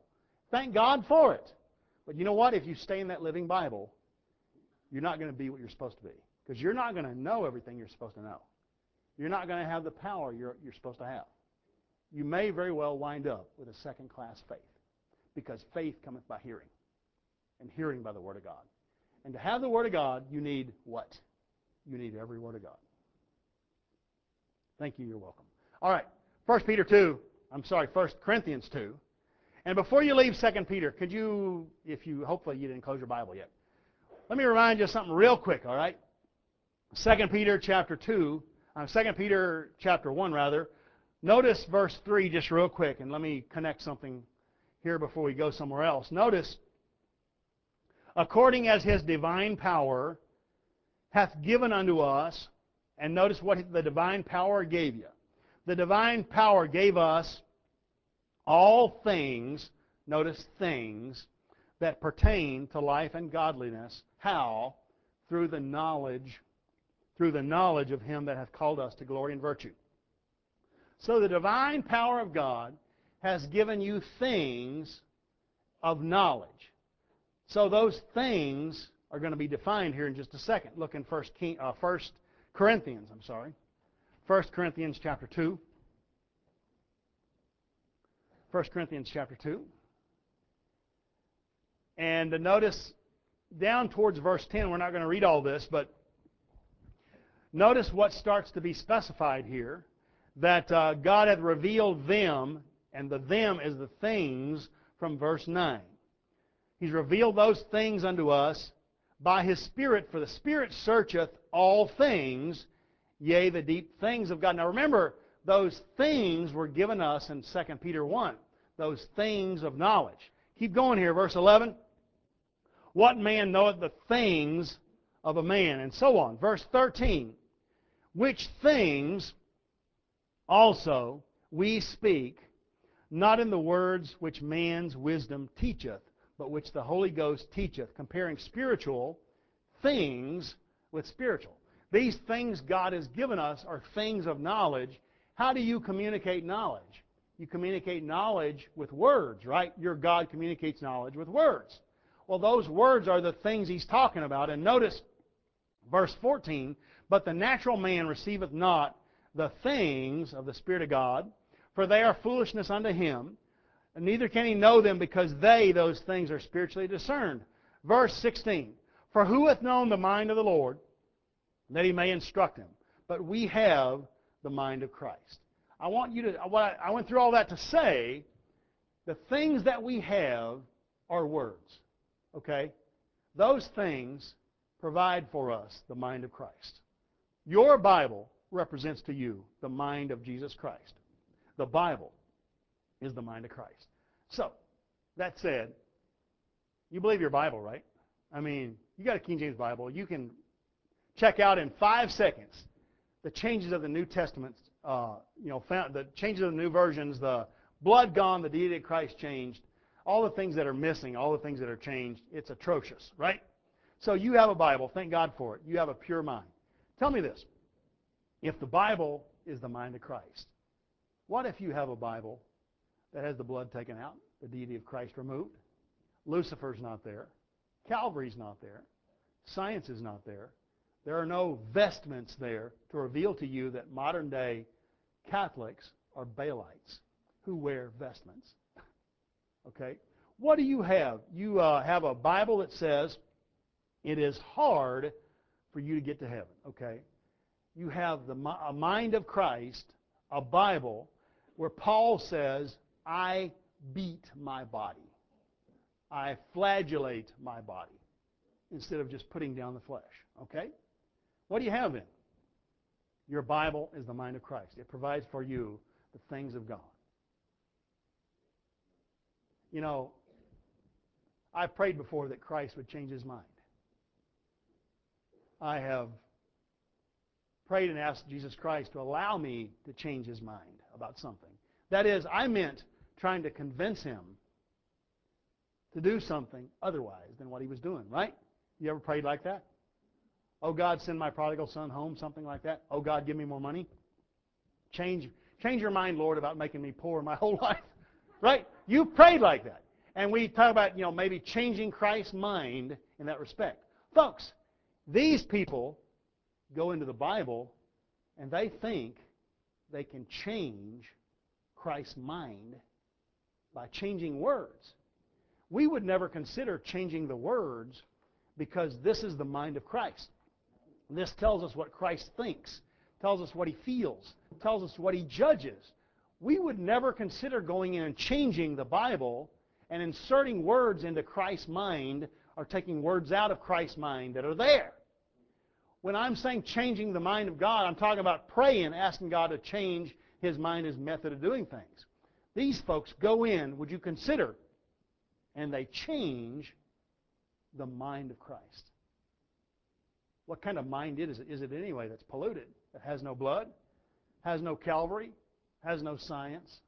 Thank God for it. But you know what? If you stay in that living Bible, you're not going to be what you're supposed to be. Because you're not going to know everything you're supposed to know. You're not going to have the power you're supposed to have. You may very well wind up with a second-class faith. Because faith cometh by hearing. And hearing by the Word of God. And to have the Word of God, you need what? You need every Word of God. Thank you. You're welcome. All right. 1 Corinthians 2. And before you leave 2 Peter, could you, hopefully you didn't close your Bible yet. Let me remind you of something real quick, all right? 2 Peter chapter 1 rather. Notice verse 3 just real quick, and let me connect something here before we go somewhere else. Notice, according as His divine power hath given unto us, and notice what the divine power gave you. The divine power gave us all things, notice things, that pertain to life and godliness. How? Through the knowledge of Him that hath called us to glory and virtue. So the divine power of God has given you things of knowledge. So those things are going to be defined here in just a second. Look in 1 Corinthians chapter 2. 1 Corinthians chapter 2. And notice down towards verse 10, we're not going to read all this, but notice what starts to be specified here, that God hath revealed them, and the them is the things from verse 9. He's revealed those things unto us by His Spirit, for the Spirit searcheth all things, yea, the deep things of God. Now remember, those things were given us in 2 Peter 1, those things of knowledge. Keep going here, verse 11. What man knoweth the things of a man? And so on. Verse 13. Which things also we speak, not in the words which man's wisdom teacheth, but which the Holy Ghost teacheth, comparing spiritual things with spiritual. These things God has given us are things of knowledge. How do you communicate knowledge? You communicate knowledge with words, right? Your God communicates knowledge with words. Well, those words are the things He's talking about. And notice verse 14, but the natural man receiveth not the things of the Spirit of God, for they are foolishness unto him, and neither can he know them, because those things are spiritually discerned. Verse 16, for who hath known the mind of the Lord, that He may instruct him? But we have the mind of Christ. I went through all that to say, the things that we have are words. Okay? Those things provide for us the mind of Christ. Your Bible represents to you the mind of Jesus Christ. The Bible is the mind of Christ. So, that said, you believe your Bible, right? I mean, you got a King James Bible. You can check out in 5 seconds the changes of the New Testament, the changes of the new versions, the blood gone, the deity of Christ changed, all the things that are missing, all the things that are changed. It's atrocious, right? So you have a Bible. Thank God for it. You have a pure mind. Tell me this. If the Bible is the mind of Christ, what if you have a Bible that has the blood taken out, the deity of Christ removed? Lucifer's not there. Calvary's not there. Science is not there. There are no vestments there to reveal to you that modern-day Catholics are Baalites who wear vestments. Okay? What do you have? You have a Bible that says it is hard for you to get to heaven. Okay? You have a mind of Christ, a Bible, where Paul says, I beat my body. I flagellate my body, instead of just putting down the flesh. Okay? What do you have then? Your Bible is the mind of Christ. It provides for you the things of God. You know, I prayed before that Christ would change His mind. I have prayed and asked Jesus Christ to allow me to change His mind about something. That is, I meant trying to convince Him to do something otherwise than what He was doing, right? You ever prayed like that? Oh, God, send my prodigal son home, something like that. Oh, God, give me more money. Change your mind, Lord, about making me poor my whole life. Right? You prayed like that. And we talk about, maybe changing Christ's mind in that respect. Folks, these people go into the Bible and they think they can change Christ's mind by changing words. We would never consider changing the words because this is the mind of Christ. This tells us what Christ thinks, tells us what He feels, tells us what He judges. We would never consider going in and changing the Bible and inserting words into Christ's mind or taking words out of Christ's mind that are there. When I'm saying changing the mind of God, I'm talking about praying, asking God to change His mind, His method of doing things. These folks go in, would you consider, and they change the mind of Christ. What kind of mind is it anyway that's polluted, that has no blood, has no Calvary, has no science,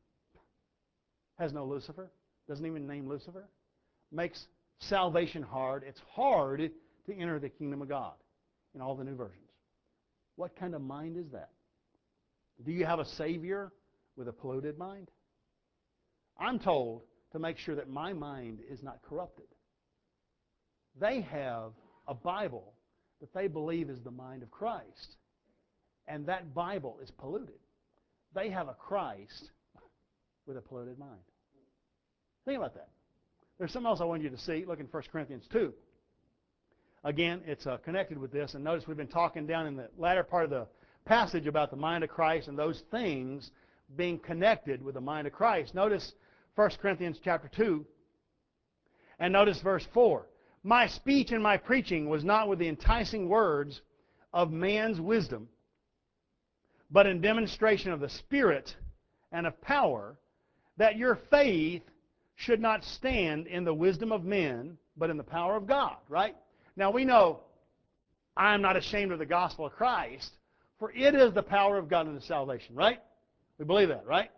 has no Lucifer, doesn't even name Lucifer, makes salvation hard. It's hard to enter the kingdom of God in all the new versions. What kind of mind is that? Do you have a Savior with a polluted mind? I'm told to make sure that my mind is not corrupted. They have a Bible that they believe is the mind of Christ, and that Bible is polluted. They have a Christ with a polluted mind. Think about that. There's something else I want you to see. Look in 1 Corinthians 2. Again, it's connected with this, and notice we've been talking down in the latter part of the passage about the mind of Christ and those things being connected with the mind of Christ. Notice 1 Corinthians chapter 2, and notice verse 4. My speech and my preaching was not with the enticing words of man's wisdom, but in demonstration of the Spirit and of power, that your faith should not stand in the wisdom of men, but in the power of God. Right? Now we know, I am not ashamed of the gospel of Christ, for it is the power of God unto salvation. Right? We believe that, right?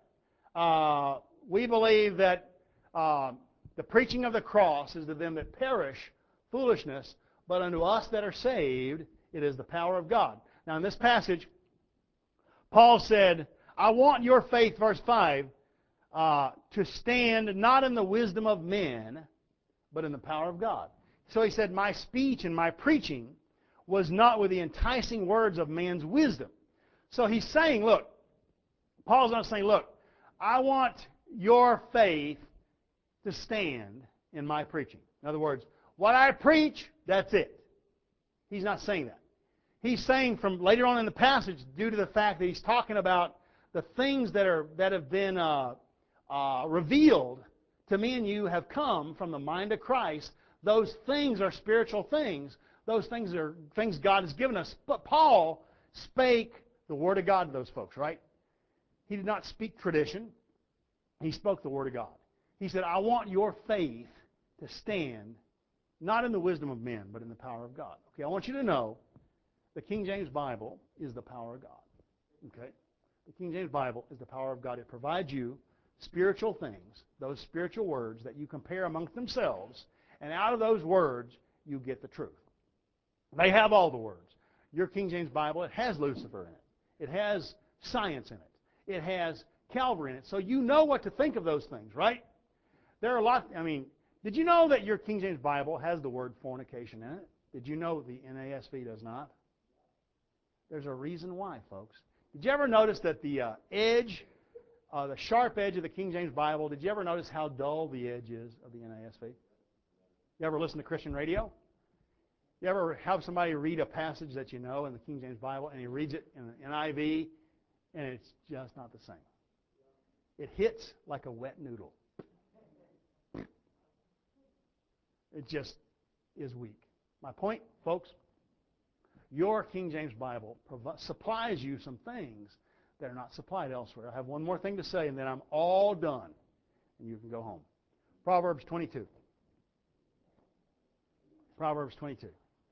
We believe that the preaching of the cross is to them that perish foolishness, but unto us that are saved, it is the power of God. Now in this passage, Paul said, I want your faith, verse 5, to stand not in the wisdom of men, but in the power of God. So he said, my speech and my preaching was not with the enticing words of man's wisdom. So he's saying, look, Paul's not saying, look, I want your faith to stand in my preaching. In other words, what I preach, that's it. He's not saying that. He's saying from later on in the passage, due to the fact that he's talking about the things that have been revealed to me and you have come from the mind of Christ. Those things are spiritual things. Those things are things God has given us. But Paul spake the Word of God to those folks, right? He did not speak tradition. He spoke the Word of God. He said, I want your faith to stand not in the wisdom of men, but in the power of God. Okay, I want you to know the King James Bible is the power of God. Okay? The King James Bible is the power of God. It provides you spiritual things, those spiritual words that you compare amongst themselves, and out of those words, you get the truth. They have all the words. Your King James Bible, it has Lucifer in it. It has science in it. It has Calvary in it. So you know what to think of those things, right? There are a lot, did you know that your King James Bible has the word fornication in it? Did you know the NASB does not? There's a reason why, folks. Did you ever notice that the sharp edge of the King James Bible, did you ever notice how dull the edge is of the NASB? You ever listen to Christian radio? You ever have somebody read a passage that you know in the King James Bible, and he reads it in an NIV, and it's just not the same? It hits like a wet noodle. It just is weak. My point, folks, your King James Bible supplies you some things that are not supplied elsewhere. I have one more thing to say, and then I'm all done, and you can go home. Proverbs 22. Proverbs 22.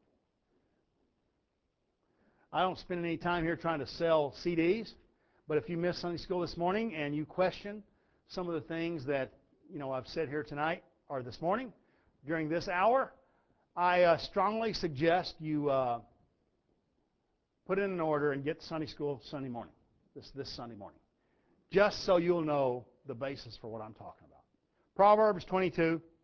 I don't spend any time here trying to sell CDs, but if you missed Sunday school this morning and you question some of the things that I've said here tonight or this morning during this hour, I strongly suggest you put it in an order and get Sunday school Sunday morning, this Sunday morning, just so you'll know the basis for what I'm talking about. Proverbs 22.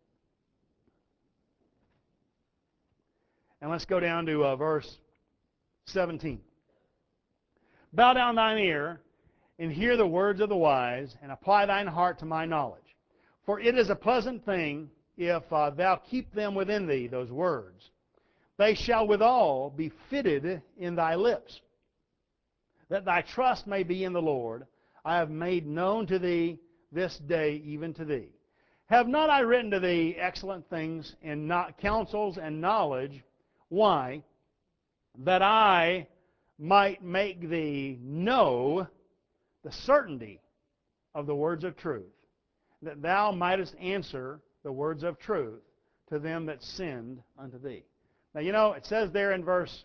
And let's go down to verse 17. Bow down thine ear, and hear the words of the wise, and apply thine heart to my knowledge. For it is a pleasant thing if thou keep them within thee, those words. They shall withal be fitted in thy lips, that thy trust may be in the Lord. I have made known to thee this day, even to thee. Have not I written to thee excellent things in counsels and knowledge? Why? That I might make thee know the certainty of the words of truth, that thou mightest answer the words of truth to them that sinned unto thee. Now, you know, it says there in verse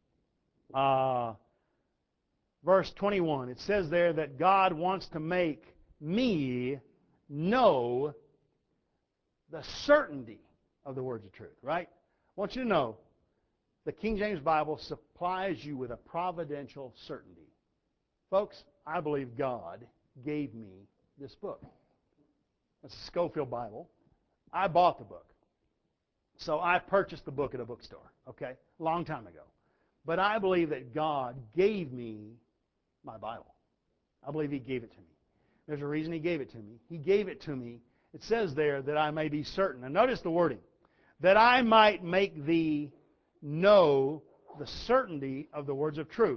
21, it says there that God wants to make me know the certainty of the words of truth, right? I want you to know the King James Bible supplies you with a providential certainty. Folks, I believe God gave me this book. It's a Scofield Bible. I bought the book. So I purchased the book at a bookstore, okay, a long time ago. But I believe that God gave me my Bible. I believe He gave it to me. There's a reason He gave it to me. He gave it to me. It says there that I may be certain. And notice the wording. That I might make thee know the certainty of the words of truth.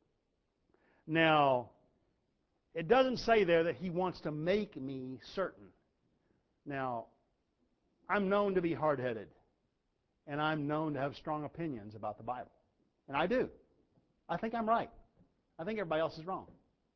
Now, it doesn't say there that He wants to make me certain. Now, I'm known to be hard-headed, and I'm known to have strong opinions about the Bible. And I do. I think I'm right. I think everybody else is wrong.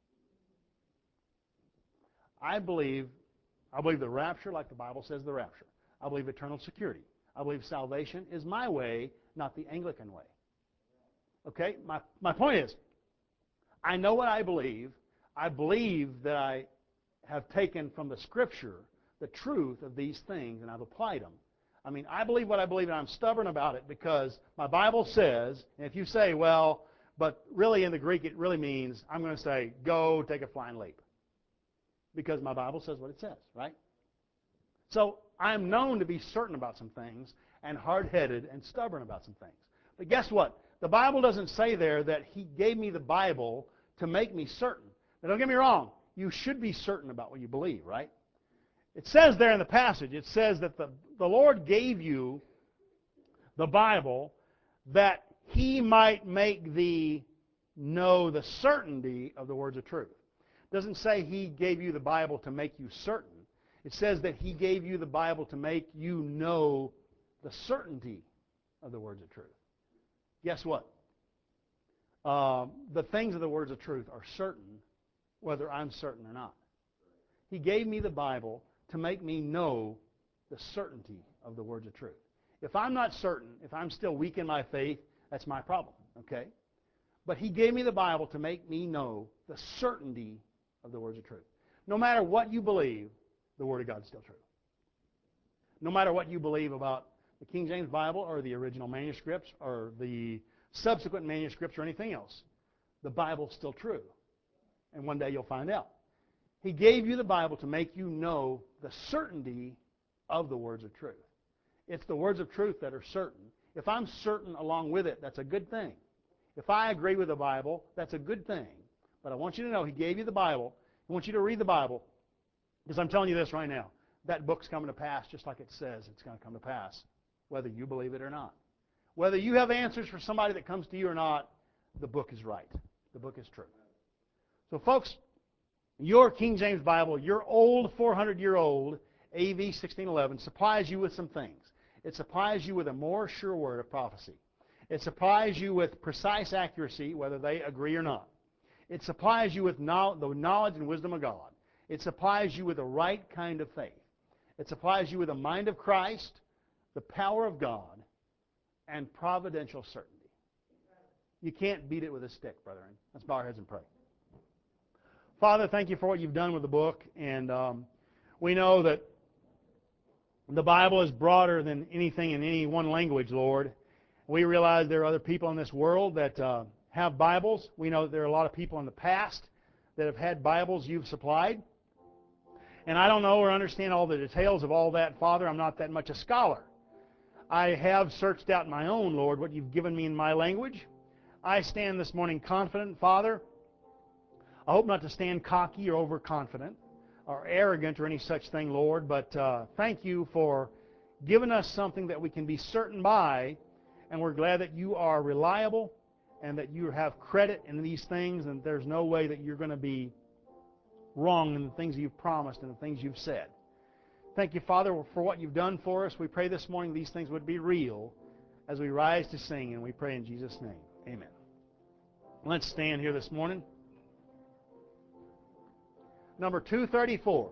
I believe the rapture, like the Bible says the rapture. I believe eternal security. I believe salvation is my way, not the Anglican way. Okay? My point is, I know what I believe. I believe that I have taken from the Scripture the truth of these things, and I've applied them. I mean, I believe what I believe, and I'm stubborn about it because my Bible says, and if you say, well, but really in the Greek it really means, I'm going to say, go take a flying leap. Because my Bible says what it says, right? So I'm known to be certain about some things and hard-headed and stubborn about some things. But guess what? The Bible doesn't say there that He gave me the Bible to make me certain. Now, don't get me wrong. You should be certain about what you believe, right? It says there in the passage, it says that the Lord gave you the Bible that He might make thee know the certainty of the words of truth. It doesn't say He gave you the Bible to make you certain. It says that He gave you the Bible to make you know the certainty of the words of truth. Guess what? The things of the words of truth are certain whether I'm certain or not. He gave me the Bible to make me know the certainty of the words of truth. If I'm not certain, if I'm still weak in my faith, that's my problem, okay? But He gave me the Bible to make me know the certainty of the words of truth. No matter what you believe, the Word of God is still true. No matter what you believe about the King James Bible or the original manuscripts or the subsequent manuscripts or anything else, the Bible's still true. And one day you'll find out. He gave you the Bible to make you know the certainty of the words of truth. It's the words of truth that are certain. If I'm certain along with it, that's a good thing. If I agree with the Bible, that's a good thing. But I want you to know He gave you the Bible. I want you to read the Bible because I'm telling you this right now. That book's coming to pass just like it says it's going to come to pass, whether you believe it or not. Whether you have answers for somebody that comes to you or not, the book is right. The book is true. So, folks, your King James Bible, your old 400-year-old AV 1611 supplies you with some things. It supplies you with a more sure word of prophecy. It supplies you with precise accuracy, whether they agree or not. It supplies you with the knowledge and wisdom of God. It supplies you with the right kind of faith. It supplies you with the mind of Christ, the power of God, and providential certainty. You can't beat it with a stick, brethren. Let's bow our heads and pray. Father, thank you for what you've done with the book. And we know that the Bible is broader than anything in any one language, Lord. We realize there are other people in this world that have Bibles. We know that there are a lot of people in the past that have had Bibles you've supplied. And I don't know or understand all the details of all that, Father. I'm not that much a scholar. I have searched out my own, Lord, what you've given me in my language. I stand this morning confident, Father. I hope not to stand cocky or overconfident or arrogant or any such thing, Lord, but thank you for giving us something that we can be certain by, and we're glad that you are reliable and that you have credit in these things, and there's no way that you're going to be wrong in the things you've promised and the things you've said. Thank you, Father, for what you've done for us. We pray this morning these things would be real as we rise to sing, and we pray in Jesus' name. Amen. Let's stand here this morning. Number 234.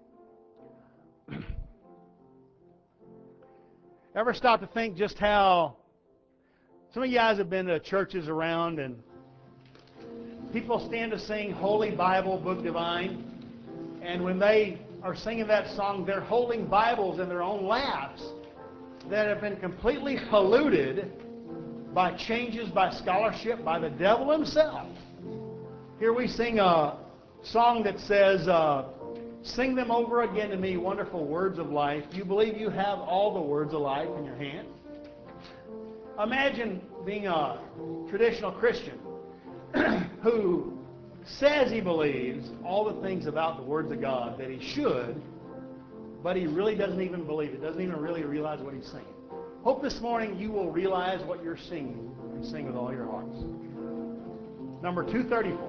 Ever stop to think just how some of you guys have been to churches around and people stand to sing Holy Bible, Book Divine, and when they are singing that song, they're holding Bibles in their own laps that have been completely polluted by changes, by scholarship, by the devil himself. Here we sing a song that says, sing them over again to me, wonderful words of life. You believe you have all the words of life in your hand? Imagine being a traditional Christian who says he believes all the things about the words of God that he should, but he really doesn't even believe it, doesn't even really realize what he's singing. Hope this morning you will realize what you're singing and sing with all your hearts. Number 234.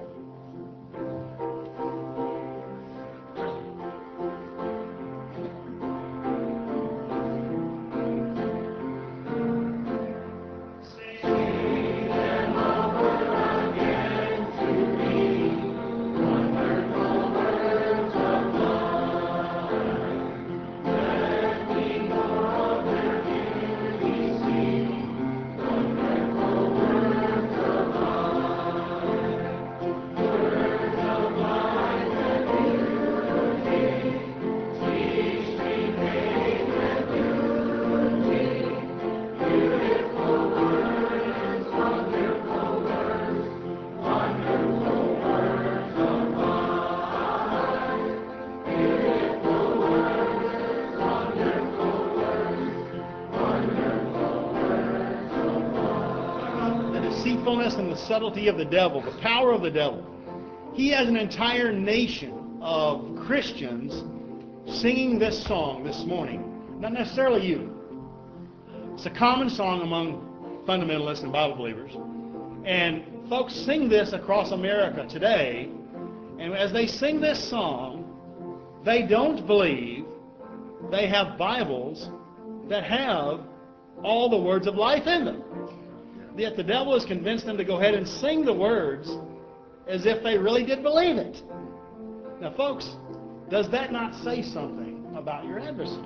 And the subtlety of the devil, the power of the devil. He has an entire nation of Christians singing this song this morning. Not necessarily you. It's a common song among fundamentalists and Bible believers. And folks sing this across America today. And as they sing this song, they don't believe they have Bibles that have all the words of life in them. Yet the devil has convinced them to go ahead and sing the words as if they really did believe it. Now, folks, does that not say something about your adversary?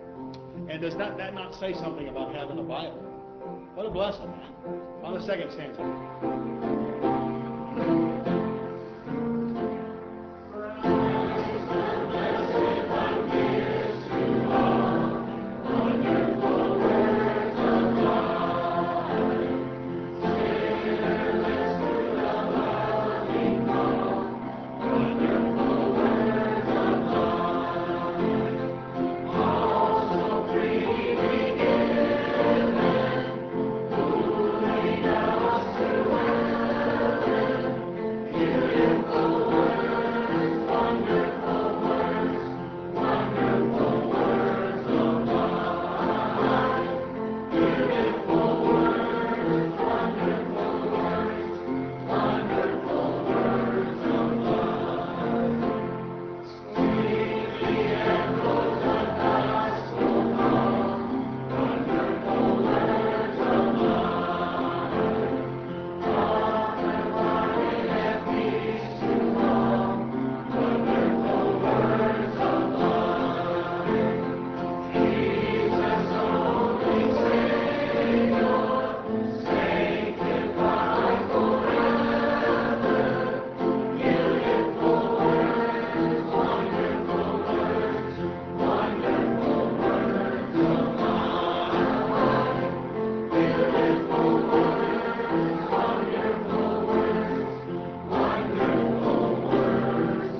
And does that not say something about having a Bible? What a blessing. On the second stanza.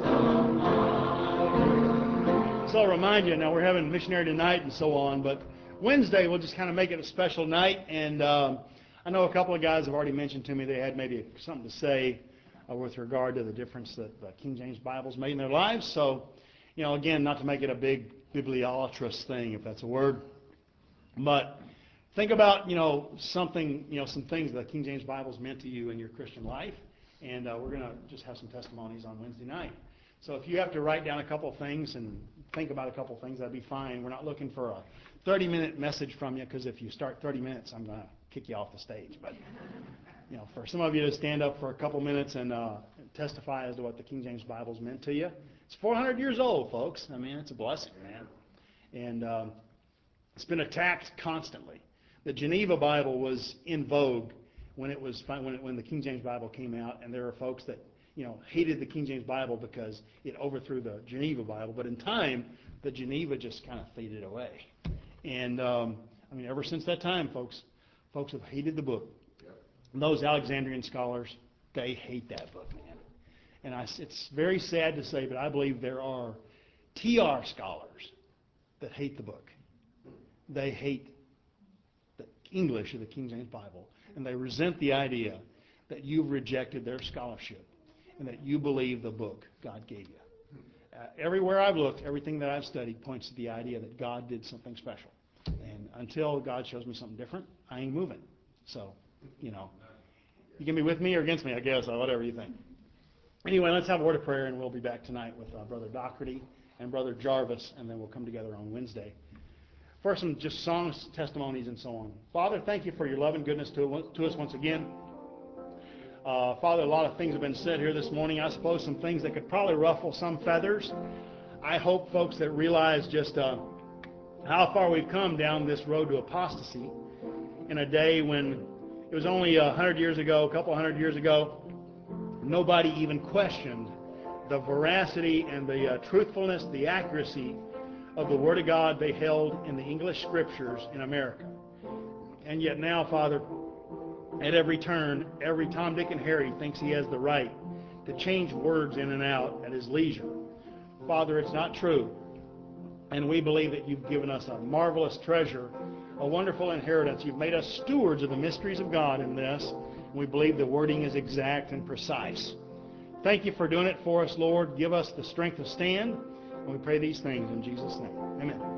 So I'll remind you, now we're having missionary tonight and so on, but Wednesday, we'll just kind of make it a special night. And I know a couple of guys have already mentioned to me they had maybe something to say with regard to the difference that the King James Bible's made in their lives. So, again, not to make it a big bibliolatrous thing, if that's a word, but think about, some things the King James Bible's meant to you in your Christian life. And we're going to just have some testimonies on Wednesday night. So if you have to write down a couple of things and think about a couple of things, that'd be fine. We're not looking for a 30-minute message from you, because if you start 30 minutes, I'm going to kick you off the stage. But, for some of you to stand up for a couple minutes and testify as to what the King James Bible's meant to you. It's 400 years old, folks. I mean, it's a blessing, man. And it's been attacked constantly. The Geneva Bible was in vogue when the King James Bible came out, and there were folks that hated the King James Bible because it overthrew the Geneva Bible. But in time, the Geneva just kind of faded away. And ever since that time, folks have hated the book. And those Alexandrian scholars, they hate that book, man. And it's very sad to say, but I believe there are TR scholars that hate the book. They hate the English of the King James Bible, and they resent the idea that you've rejected their scholarship and that you believe the book God gave you. Everywhere I've looked, everything that I've studied points to the idea that God did something special. And until God shows me something different, I ain't moving. So, you can be with me or against me, I guess, or whatever you think. Anyway, let's have a word of prayer, and we'll be back tonight with Brother Doherty and Brother Jarvis, and then we'll come together on Wednesday for some just songs, testimonies, and so on. Father, thank you for your love and goodness to us once again. Father, a lot of things have been said here this morning. I suppose some things that could probably ruffle some feathers. I hope folks that realize just how far we've come down this road to apostasy in a day when it was only a couple hundred years ago, nobody even questioned the veracity and the truthfulness, the accuracy of the Word of God they held in the English Scriptures in America. And yet now, Father, at every turn, every Tom, Dick, and Harry thinks he has the right to change words in and out at his leisure. Father, it's not true. And we believe that you've given us a marvelous treasure, a wonderful inheritance. You've made us stewards of the mysteries of God in this. And we believe the wording is exact and precise. Thank you for doing it for us, Lord. Give us the strength to stand. And we pray these things in Jesus' name. Amen.